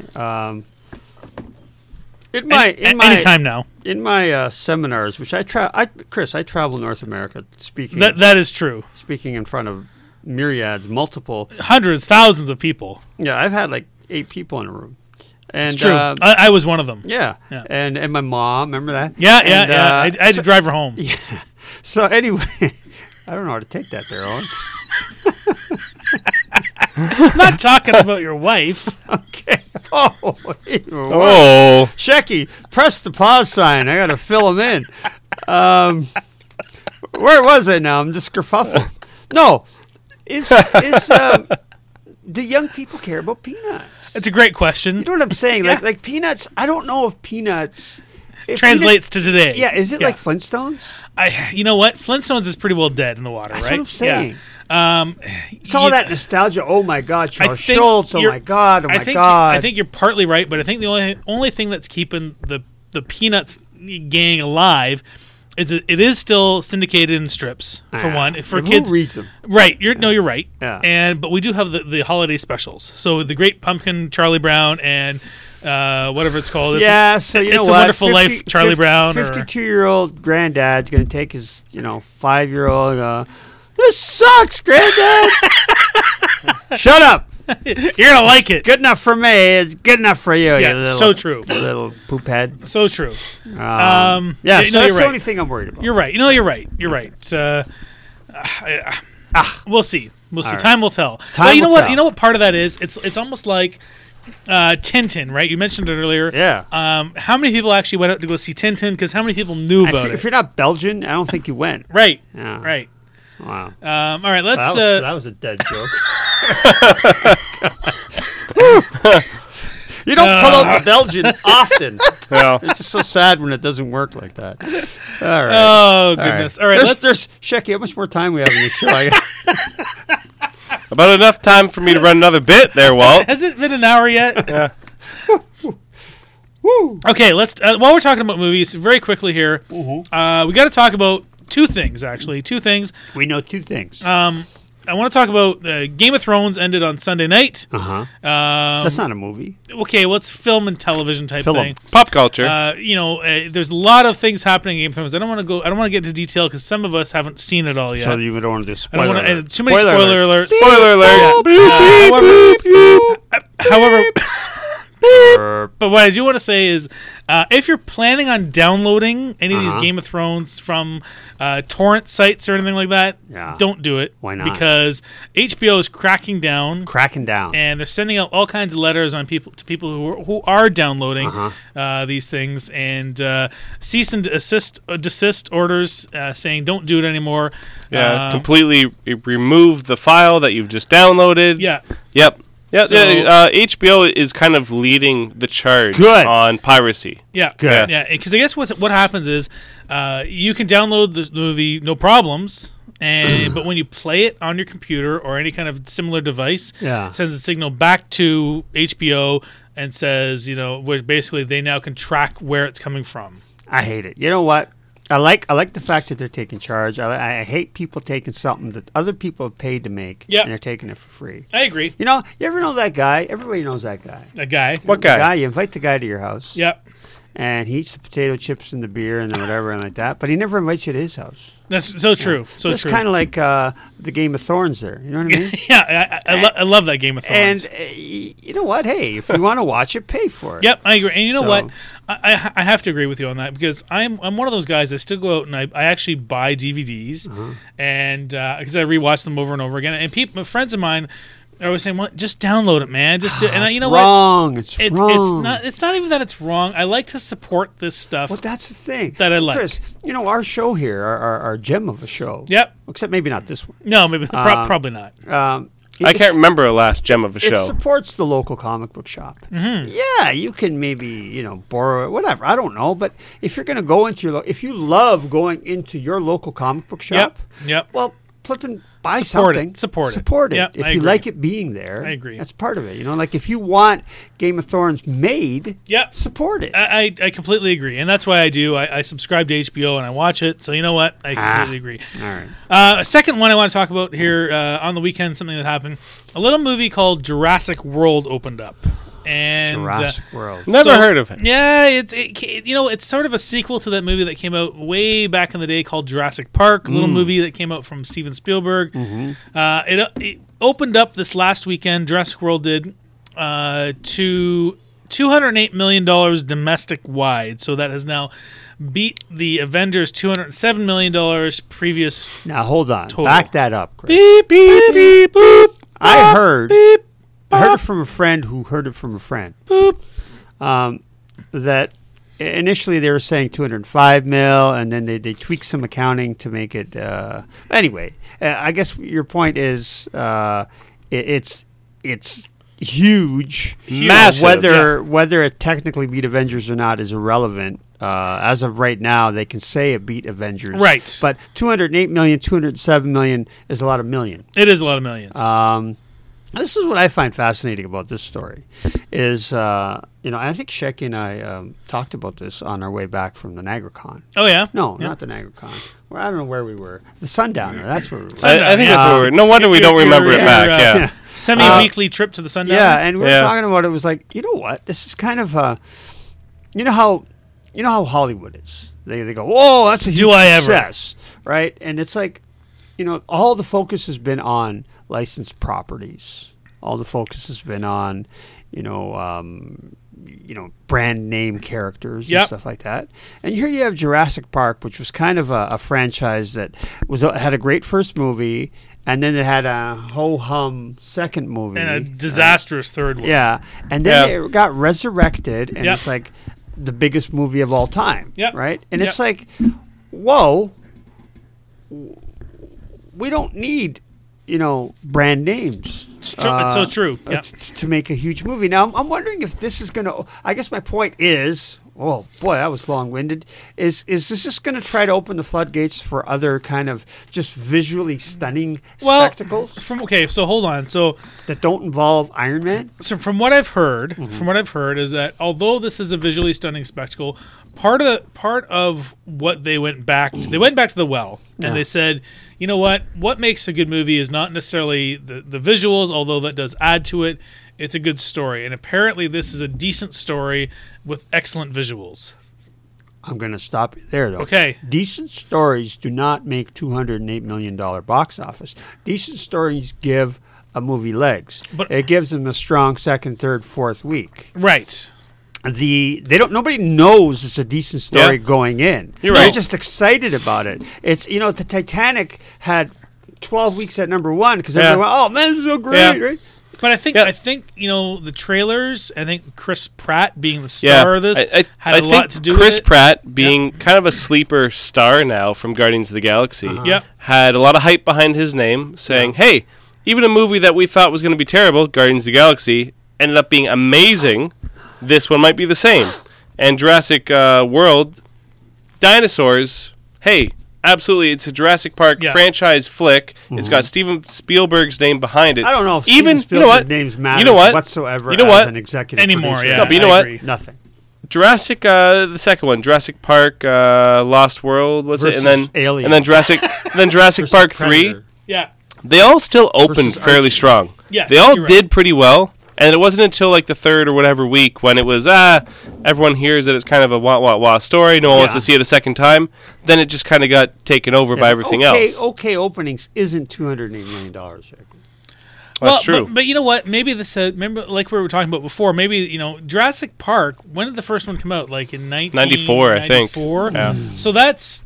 Anytime now. In my seminars, which I travel North America speaking That is true. speaking in front of myriads, multiple. Hundreds, thousands of people. Yeah, I've had like 8 people in a room. And It's true. I was one of them. yeah. Yeah. And my mom, remember that? Yeah, And, I had to drive her home. So anyway, I don't know how to take that there, Owen. I'm not talking about your wife. Okay. Oh, Oh. Shecky, press the pause sign. I got to fill them in. Where was I now? I'm just kerfuffled. No. Do young people care about Peanuts? It's a great question. You know what I'm saying? Yeah. Like Peanuts, I don't know if Peanuts... if Translates to today. Yeah, is it like Flintstones? You know what? Flintstones is pretty well dead in the water, That's right? what I'm saying. Yeah. It's all that nostalgia. Oh my God, Charles think Schultz. Oh you're- my God. Oh I my think, God. I think you're partly right, but I think the only thing that's keeping the Peanuts gang alive is it is still syndicated in strips for one for Who kids. reads them? Right, you're right. Yeah. But we do have the holiday specials. So the Great Pumpkin, Charlie Brown, and whatever it's called. Yeah, so you know it's what? a Wonderful Life, Charlie Brown. or- 52-year-old granddad's going to take his 5-year-old. This sucks, Granddad. Shut up. You're gonna like it. Good enough for me. It's good enough for you. Yeah, you it's little, so true. Little poop head. So true. Yeah, no, so that's you're the right. only thing I'm worried about. You're right. You're right. You're right. We'll see. We'll see. right. Time will tell. Time But you know will what? tell. You know what part of that is? It's almost like Tintin, right? You mentioned it earlier. Yeah. How many people actually went out to go see Tintin? Because how many people knew about If it? you're not Belgian, I don't think you went. Right. Yeah. Right. Wow. All right. Let's. That was a dead joke. You don't pull out the Belgian often. Yeah. It's just so sad when it doesn't work like that. All right. Oh goodness! All right. There's Shecky, how much more time we have in the show? About enough time for me to run another bit there, Walt. Has it been an hour yet? Okay, let's. While we're talking about movies, very quickly here, we got to talk about two things. Actually, two things. We know two things. I want to talk about Game of Thrones ended on Sunday night. That's not a movie. Okay, well, it's film and television type Film. thing. Pop culture. There's a lot of things happening in Game of Thrones. I don't want to get into detail because some of us haven't seen it all yet. So you don't want to do I don't spoiler want to. alert. Too many spoiler alerts. Spoiler alert. However, but what I do want to say is, if you're planning on downloading any of these Game of Thrones from torrent sites or anything like that, don't do it. Why not? Because HBO is cracking down. And And they're sending out all kinds of letters to people who are downloading these things, and cease and desist orders saying don't do it anymore. Completely remove the file that you've just downloaded. Yep. Yeah, So- HBO is kind of leading the charge on piracy. Yeah, Good. Yeah, because I guess what happens is you can download the movie no problems, but when you play it on your computer or any kind of similar device, it sends a signal back to HBO and says, where basically they now can track where it's coming from. I hate it. You know what? I like the fact that they're taking charge. I hate people taking something that other people have paid to make, and they're taking it for free. I agree. You ever know that guy? Everybody knows that guy. A guy. What The guy? guy. You invite the guy to your house. Yep. And he eats the potato chips and the beer and then whatever and like that, but he never invites you to his house. That's so true. So it's true. kind of like the Game of Thorns there. You know what I mean? I love that Game of Thrones. And you know what? Hey, if you want to watch it, pay for it. Yep, I agree. And you know what? I have to agree with you on that because I'm one of those guys that still go out and I actually buy DVDs and because I rewatch them over and over again. And friends of mine are always saying, "Well, just download it, man. Just do." And you know wrong. what? It's wrong. It's not even that it's wrong. I like to support this stuff. Well, that's the thing that I like. Chris, our show here, our gem of a show. Yep. Except maybe not this one. No, maybe probably not. I can't remember a last gem of a show. It supports the local comic book shop. Mm-hmm. Yeah, you can maybe borrow it, whatever. I don't know, but if you're going to go into if you love going into your local comic book shop, well, flip and buy something. Support it. Yep, if you like it being there, I agree. That's part of it. Like if you want Game of Thrones made, support it. I completely agree, and that's why I do. I subscribe to HBO and I watch it. So you know what? I completely agree. All right. A second one I want to talk about here on the weekend, something that happened. A little movie called Jurassic World opened up. And Jurassic World. Never heard of it. Yeah, it's sort of a sequel to that movie that came out way back in the day called Jurassic Park, a little movie that came out from Steven Spielberg. It opened up this last weekend. Jurassic World did to $208 million domestic wide, so that has now beat the Avengers $207 million previous. Now hold on, total. Back that up, Chris. Beep beep beep boop. I heard it from a friend who heard it from a friend. That initially they were saying 205 mil, and then they tweaked some accounting to make it. Anyway, I guess your point is it's huge, massive. Whether it technically beat Avengers or not is irrelevant. As of right now, they can say it beat Avengers, right? But 208 million, 207 million is a lot of million. It is a lot of millions. This is what I find fascinating about this story is, I think Shecky and I talked about this on our way back from the NagraCon. Oh, yeah? No, not the NagraCon. Well, I don't know where we were. The Sundowner, that's where we were. I think that's where we were. No wonder we don't remember it back, Semi-weekly trip to the Sundowner? Yeah, and we were talking about it. It was like, you know what? This is kind of, you know how Hollywood is. They go, whoa, that's a huge success, right? And it's like, all the focus has been on licensed properties. All the focus has been on, brand name characters and stuff like that. And here you have Jurassic Park, which was kind of a franchise that had a great first movie, and then it had a ho-hum second movie. And a disastrous third one. Yeah. And then it got resurrected, and it's like the biggest movie of all time. Right? And it's like, whoa, we don't need brand names. It's true. It's so true. To make a huge movie. Now, I'm wondering if this is going to. I guess my point is, Oh boy, that was long-winded. Is this just going to try to open the floodgates for other kind of just visually stunning spectacles So hold on. So that don't involve Iron Man? from what I've heard, is that although this is a visually stunning spectacle, part of what they went back to the well, and they said, you know what makes a good movie is not necessarily the visuals, although that does add to it. It's a good story, and apparently this is a decent story with excellent visuals. I'm going to stop you there, though. Okay. Decent stories do not make $208 million box office. Decent stories give a movie legs. But it gives them a strong second, third, fourth week. Right. Nobody knows it's a decent story going in. You're right. They're just excited about it. It's the Titanic had 12 weeks at number one because everyone, oh man, this is so great, right? But I think the trailers. I think Chris Pratt being the star of this had a lot to do with it. Chris Pratt being kind of a sleeper star now from Guardians of the Galaxy had a lot of hype behind his name, saying, "Hey, even a movie that we thought was going to be terrible, Guardians of the Galaxy, ended up being amazing. This one might be the same." And Jurassic World, dinosaurs. Hey. Absolutely, it's a Jurassic Park franchise flick. It's got Steven Spielberg's name behind it. I don't know if even Steven Spielberg's names matter whatsoever as an executive anymore. producer. Yeah, no, but you know what? agree. Nothing. Jurassic, the second one, Jurassic Park, Lost World, was it? And then Alien. and then Jurassic Park 3. Yeah. They all still opened Versus fairly Archie. strong. Yes, they all you're right. did pretty well. And it wasn't until like the third or whatever week when it was, everyone hears that it's kind of a wah story. No one wants to see it a second time. Then it just kind of got taken over by everything else. Okay, openings isn't $208 million. Well, that's true. But you know what? Maybe this. Remember, like we were talking about before. Maybe Jurassic Park. When did the first one come out? Like in 94, I think. Yeah. So that's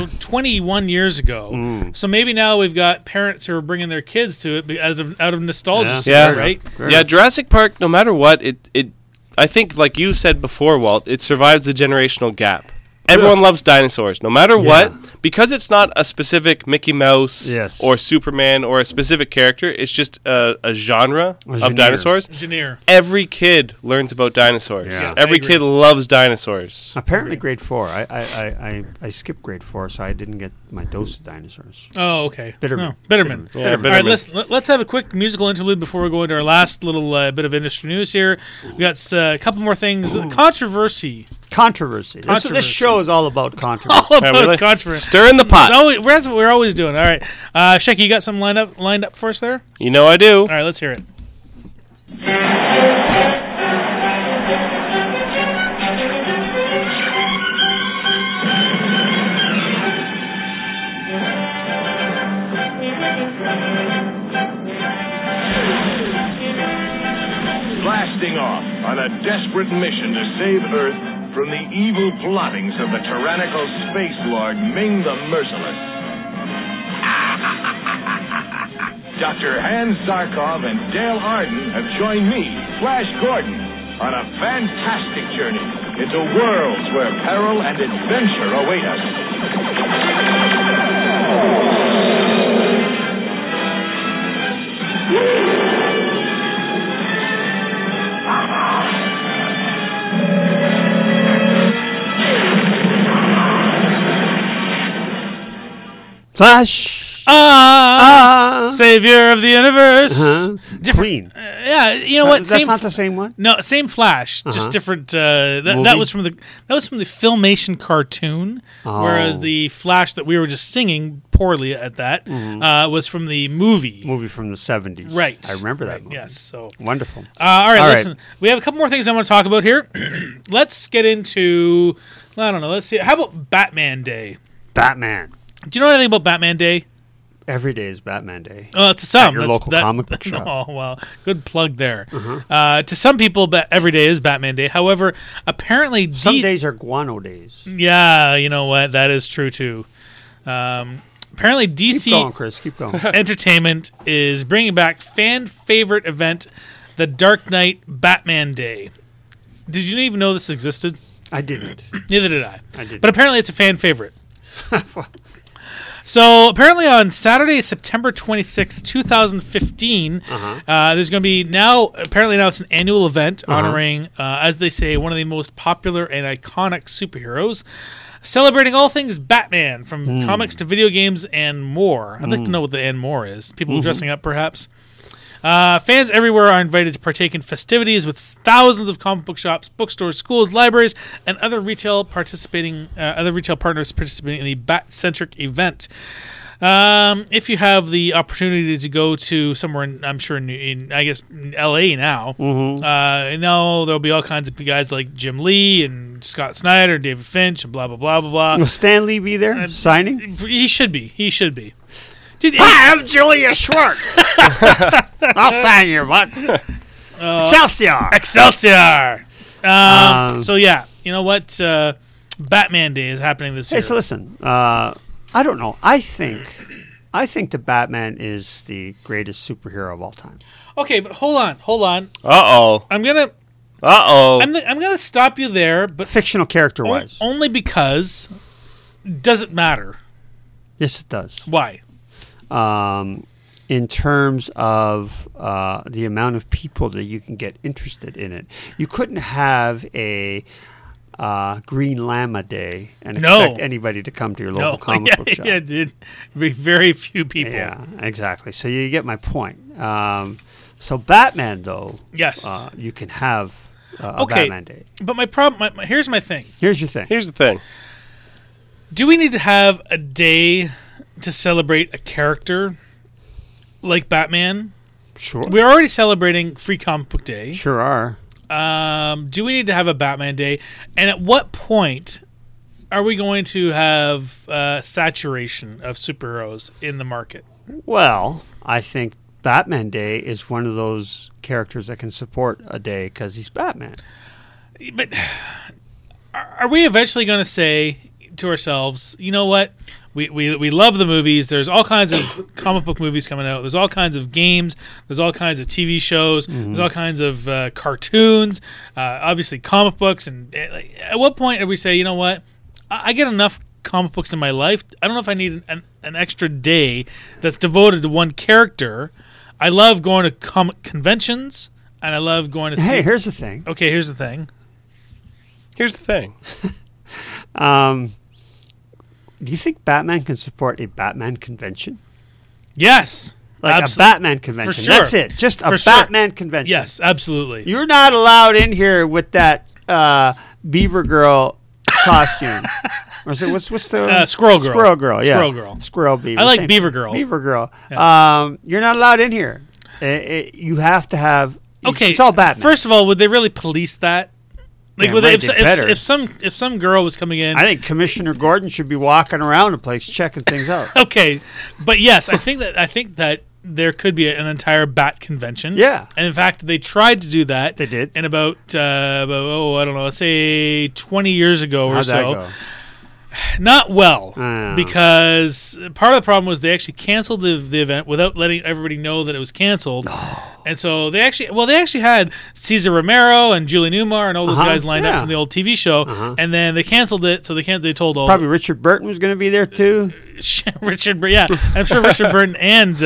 21 years ago. So maybe now we've got parents who are bringing their kids to it out of nostalgia. Yeah. Right. Yeah, Jurassic Park. No matter what, it I think, like you said before, Walt, it survives the generational gap. Everyone loves dinosaurs, no matter what, because it's not a specific Mickey Mouse or Superman or a specific character. It's just a genre of dinosaurs. Every kid learns about dinosaurs. Yeah. Every kid loves dinosaurs. Apparently, grade 4. I skipped grade 4, so I didn't get my dose of dinosaurs. Oh, okay. Bitterman. Bitterman. Yeah, All right, let's have a quick musical interlude before we go into our last little bit of industry news here. We got a couple more things. Controversy. This show is all about controversy. All about controversy. Stir in the pot. That's what we're always doing. All right, Shecky, you got some lined up for us there? You know I do. All right, let's hear it. Blasting off on a desperate mission to save Earth from the evil plottings of the tyrannical space lord Ming the Merciless. Dr. Hans Zarkov and Dale Arden have joined me, Flash Gordon, on a fantastic journey into worlds where peril and adventure await us. Flash. Savior of the universe. Queen. Yeah, you know what? That's not the same one. No, same Flash, just different. That was from the Filmation cartoon, whereas the Flash that we were just singing poorly at that was from the movie. Movie from the 70s. Right. I remember that movie. Yes. So wonderful. All right, listen. We have a couple more things I want to talk about here. Let's get into. I don't know. Let's see. How about Batman Day? Batman. Do you know anything about Batman Day? Every day is Batman Day. To some. At your local comic book shop. Oh, well, good plug there. To some people, every day is Batman Day. However, apparently... Some days are guano days. Yeah, you know what? That is true, too. Apparently, DC Keep going, Chris. Keep going. Entertainment is bringing back fan-favorite event, the Dark Knight Batman Day. Did you even know this existed? I didn't. Neither did I. I didn't. But apparently, it's a fan favorite. So apparently on Saturday, September 26th, 2015, there's going to be apparently now it's an annual event honoring, as they say, one of the most popular and iconic superheroes, celebrating all things Batman, from comics to video games and more. I'd like to know what the and more is. People dressing up, perhaps. Fans everywhere are invited to partake in festivities with thousands of comic book shops, bookstores, schools, libraries, and other retail partners participating in the Bat-centric event. If you have the opportunity to go to somewhere, I'm sure in L.A. now, now there'll be all kinds of guys like Jim Lee and Scott Snyder, David Finch, and blah blah blah blah blah. Will Stan Lee be there signing? He should be. Dude, Hi, I'm Julia Schwartz. I'll sign your butt. Excelsior. So yeah, you know what? Batman Day is happening this year. Hey, so listen. I don't know. I think the Batman is the greatest superhero of all time. Okay, but hold on. Uh-oh. I'm gonna stop you there, but Fictional character-wise. only because does it matter? Yes, it does. Why? In terms of the amount of people that you can get interested in it. You couldn't have a Green Llama Day and expect anybody to come to your local comic book shop. Yeah, dude. Very few people. Yeah, exactly. So you get my point. So Batman, though, yes, you can have a Batman Day. But my problem, here's my thing. Here's your thing. Here's the thing. Do we need to have a day to celebrate a character like Batman? Sure. We're already celebrating Free Comic Book Day. Sure are. Do we need to have a Batman Day? And at what point are we going to have saturation of superheroes in the market? Well, I think Batman Day is one of those characters that can support a day because he's Batman. But are we eventually going to say to ourselves, you know what? We love the movies. There's all kinds of comic book movies coming out. There's all kinds of games. There's all kinds of TV shows. There's all kinds of cartoons. Obviously, comic books. And at what point do we say, you know what? I get enough comic books in my life. I don't know if I need an extra day that's devoted to one character. I love going to comic conventions, and I love going to see... Hey, here's the thing. Okay, here's the thing. Do you think Batman can support a Batman convention? Yes. Like a Batman convention. For sure. That's it. Just a Batman convention. Yes, absolutely. You're not allowed in here with that Beaver Girl costume. Or is it, what's the... Squirrel Girl. Squirrel Girl, yeah. Squirrel Girl. Squirrel Beaver. I like Beaver Girl. Beaver Girl. Yeah. You're not allowed in here. You have to have... Okay. It's all Batman. First of all, would they really police that? Like, Yeah, if some girl was coming in, I think Commissioner Gordon should be walking around the place checking things out. Okay, but yes, I think that there could be an entire Bat convention. Yeah, and in fact, they tried to do that. They did. And about I don't know, let's say 20 years ago or How'd so. that go? Not well, because part of the problem was they actually canceled the event without letting everybody know that it was canceled. And so they actually had Cesar Romero and Julie Newmar and all those guys lined up from the old TV show, and then they canceled it. So they told all probably Richard Burton was going to be there too. I'm sure Richard Burton and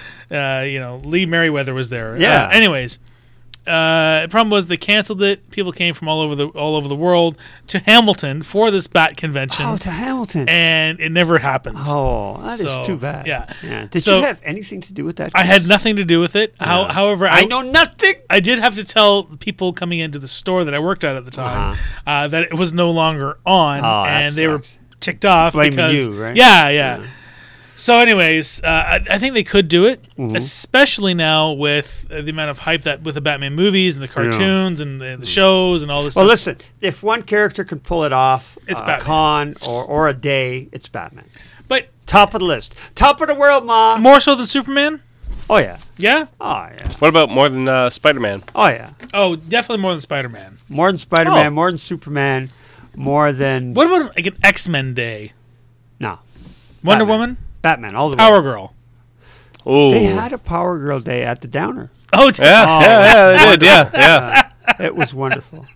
Lee Merriweather was there. Yeah. Anyways. The problem was they canceled it. People came from all over the world to Hamilton for this Bat convention. Oh, to Hamilton, and it never happened. Oh, that is too bad. Yeah. Did you have anything to do with that? I had nothing to do with it. Yeah. However, I know nothing. I did have to tell people coming into the store that I worked at the time that it was no longer on, and they were ticked off. Blaming because you, right? Yeah. So, anyways, I think they could do it, especially now with the amount of hype that with the Batman movies and the cartoons and the shows and all this. Well, stuff. listen, if one character can pull it off, it's a Batman. con or a day, it's Batman. But top of the list, top of the world, Ma. More so than Superman. Oh yeah. Yeah. Oh yeah. What about more than Spider-Man? Oh yeah. Oh, definitely more than Spider-Man. More than Spider-Man. More than Superman. More than. What about like an X-Men Day? No. Wonder Batman. Woman. Batman, all the Power way. Girl. Oh, they had a Power Girl Day at the Downer. Oh, yeah, they did. Yeah. It was wonderful.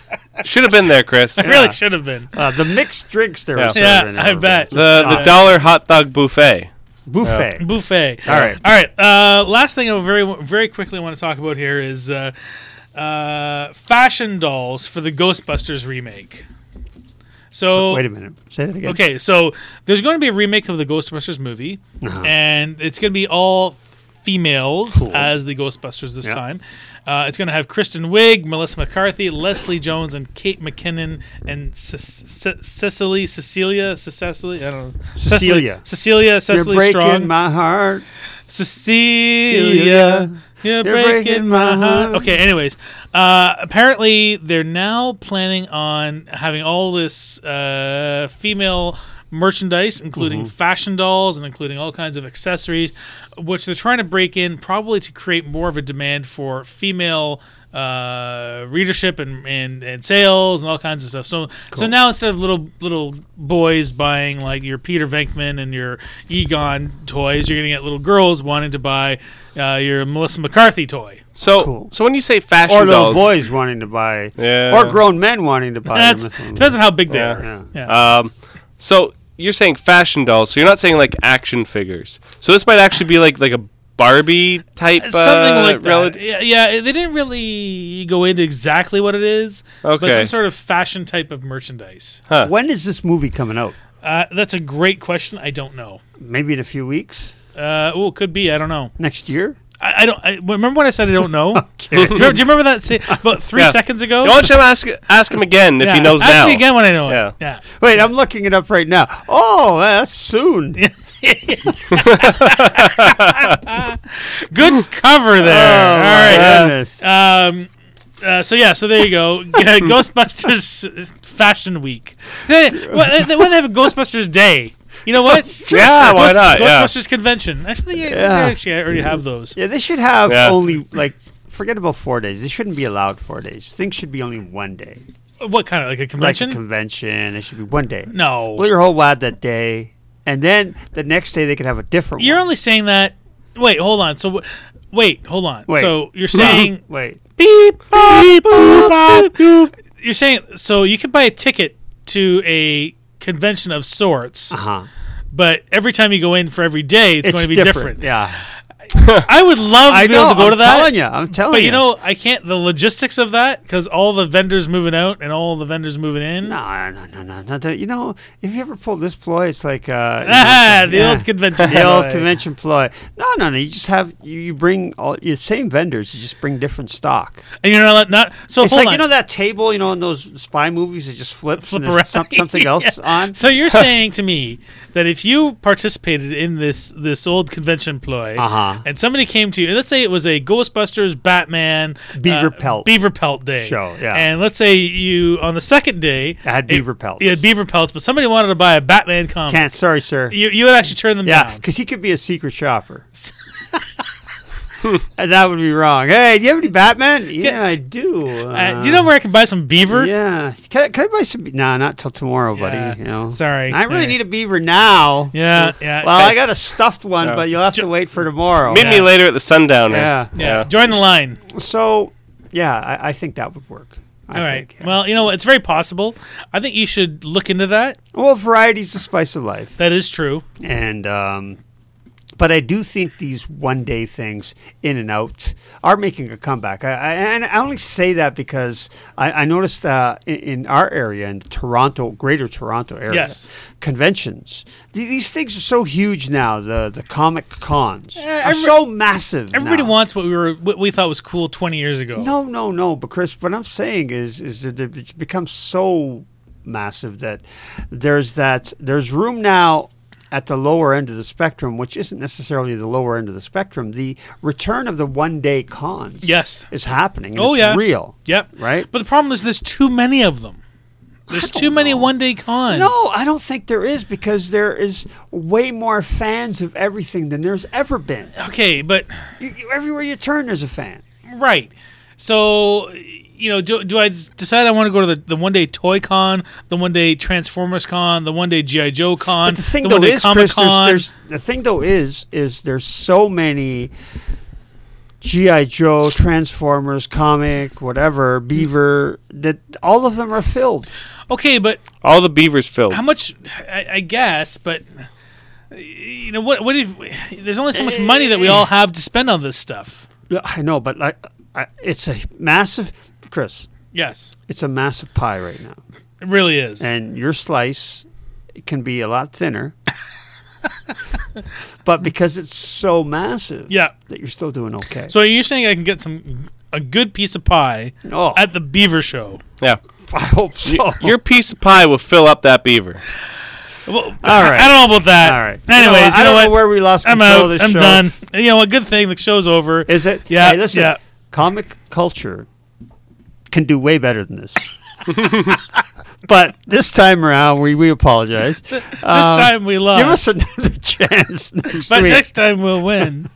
Should have been there, Chris. I really should have been. The mixed drinks there. Yeah. Were Yeah, serving I bet. The dollar hot dog buffet. buffet. Buffet. All right. All right. Last thing I very, very quickly want to talk about here is fashion dolls for the Ghostbusters remake. So Wait a minute. Say that again. okay, so there's going to be a remake of the Ghostbusters movie, and it's going to be all females as the Ghostbusters this time. It's going to have Kristen Wiig, Melissa McCarthy, Leslie Jones, and Kate McKinnon, and Cecily. I don't know. Cecilia. Cecily You're breaking Strong. my heart. Cecilia. You're breaking my heart. Okay, anyways. Apparently, they're now planning on having all this female merchandise, including fashion dolls and including all kinds of accessories, which they're trying to break in probably to create more of a demand for female readership and sales and all kinds of stuff. So now instead of little boys buying like your Peter Venkman and your Egon toys, you're going to get little girls wanting to buy your Melissa McCarthy toy. So when you say fashion Or little dolls, boys wanting to buy. Yeah. Or grown men wanting to buy. That's depends on how big they are. Yeah. Yeah. So you're saying fashion dolls. So you're not saying like action figures. So this might actually be like a Barbie type Something like that. relative. Yeah, they didn't really go into exactly what it is, but Okay. some sort of fashion type of merchandise. Huh. When is this movie coming out? That's a great question. I don't know. Maybe in a few weeks? It could be. I don't know. Next year? I don't. Remember when I said I don't know? do you remember that about 3 Yeah. seconds ago? Why don't you ask him again if he knows Ask now? me again when I know Yeah. it. Yeah. Wait, I'm looking it up right now. Oh, that's soon. Good cover there. Oh, All my right. goodness. So there you go. Ghostbusters Fashion Week. When they have a Ghostbusters Day. You know what? Yeah, why not? Yeah. Ghostbusters Convention. Actually, they already have those. Yeah, they should have Yeah. only, forget about 4 days. They shouldn't be allowed 4 days. Things should be only 1 day. What kind of, like a convention? Like a convention. It should be 1 day. No. Blow your whole wad that day. And then the next day they could have a different You're one. only saying that. Wait, hold on. So, hold on. Wait. So you're saying Wait. beep, beep, boop, bop, doop. You're saying so you could buy a ticket to a convention of sorts, Uh-huh. but every time you go in for every day, it's going to be different. Yeah. I would love to be able to go to that. I'm telling But you. you know, I can't. The logistics of that, because all the vendors moving out and all the vendors moving in. No. You know, if you ever pull this ploy, it's like The old convention. The old ploy. convention ploy. No. You just have you bring all your same vendors. You just bring different stock. And you're not. So It's hold like on. you know that table, in those spy movies, it just flips Flip and there's around. something else on. So you're saying to me that if you participated in this old convention ploy, Uh-huh. and somebody came to you, and let's say it was a Ghostbusters Batman Beaver pelt day show, yeah. and let's say you on the second day I had beaver pelts. you had beaver pelts, but somebody wanted to buy a Batman comic. Can't. Sorry, sir. You would actually turn them Yeah, down. because he could be a secret shopper. And that would be wrong. Hey, do you have any Batman? Yeah, I do. Do you know where I can buy some beaver? Yeah. Can I buy some? No, not till tomorrow, buddy. Yeah. Sorry. I really Yeah. need a beaver now. Yeah. Well, I got a stuffed one, but you'll have to wait for tomorrow. Meet me later at the Sundowner. Yeah. Yeah. Join the line. So, yeah, I think that would work. All right. Well, you know what? It's very possible. I think you should look into that. Well, variety's the spice of life. That is true. And, but I do think these one-day things, in and out, are making a comeback. And I only say that because I noticed in our area, in the Greater Toronto area, Yes. conventions. These things are so huge now. The comic cons are every- so massive. Everybody now. wants what we thought was cool 20 years ago. No. But Chris, what I'm saying is that it's become so massive that there's room now at the lower end of the spectrum, which isn't necessarily the lower end of the spectrum. The return of the one-day cons, is happening. And it's real. Yep. Right. But the problem is there's too many of them. There's too many one-day cons. No, I don't think there is, because there is way more fans of everything than there's ever been. Okay, but Everywhere you turn, there's a fan. right. So, do I decide I want to go to the one-day Toy Con, the one-day Transformers Con, the one-day G.I. Joe Con, But the thing the though one-day is, Comic Chris, Con? the thing though is there's so many G.I. Joe, Transformers, comic, whatever, Beaver, that all of them are filled. Okay, but All the beavers filled. how much? I guess, but you know what? If, there's only so much money that we all have to spend on this stuff. Yeah, I know, but it's a massive, Chris. Yes, It's a massive pie right now, it really is. and your slice can be a lot thinner. But because it's so massive, Yeah. that you're still doing okay. So you're saying I can get a good piece of pie Oh. at the Beaver Show? Yeah. I hope so. Your piece of pie will fill up that beaver. Well, All right. I don't know about that. All right. Anyways, I you know don't what? know where we lost I'm control out. of this I'm show. done. And, you know, a good thing the show's over. Is it? Yeah. Hey, listen. Yeah. Comic culture can do way better than this. But this time around, we apologize. This time we lost. Give us another chance next but week. next time we'll win.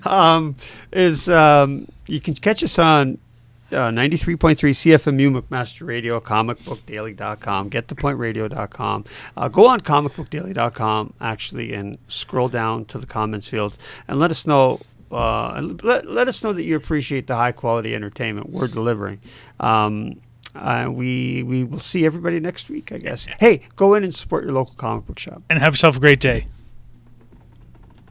You can catch us on 93.3 CFMU McMaster Radio, comicbookdaily.com, getthepointradio.com. Go on comicbookdaily.com, actually, and scroll down to the comments field and let us know. Let us know that you appreciate the high quality entertainment we're delivering. We will see everybody next week, I guess. Hey, go in and support your local comic book shop. And have yourself a great day.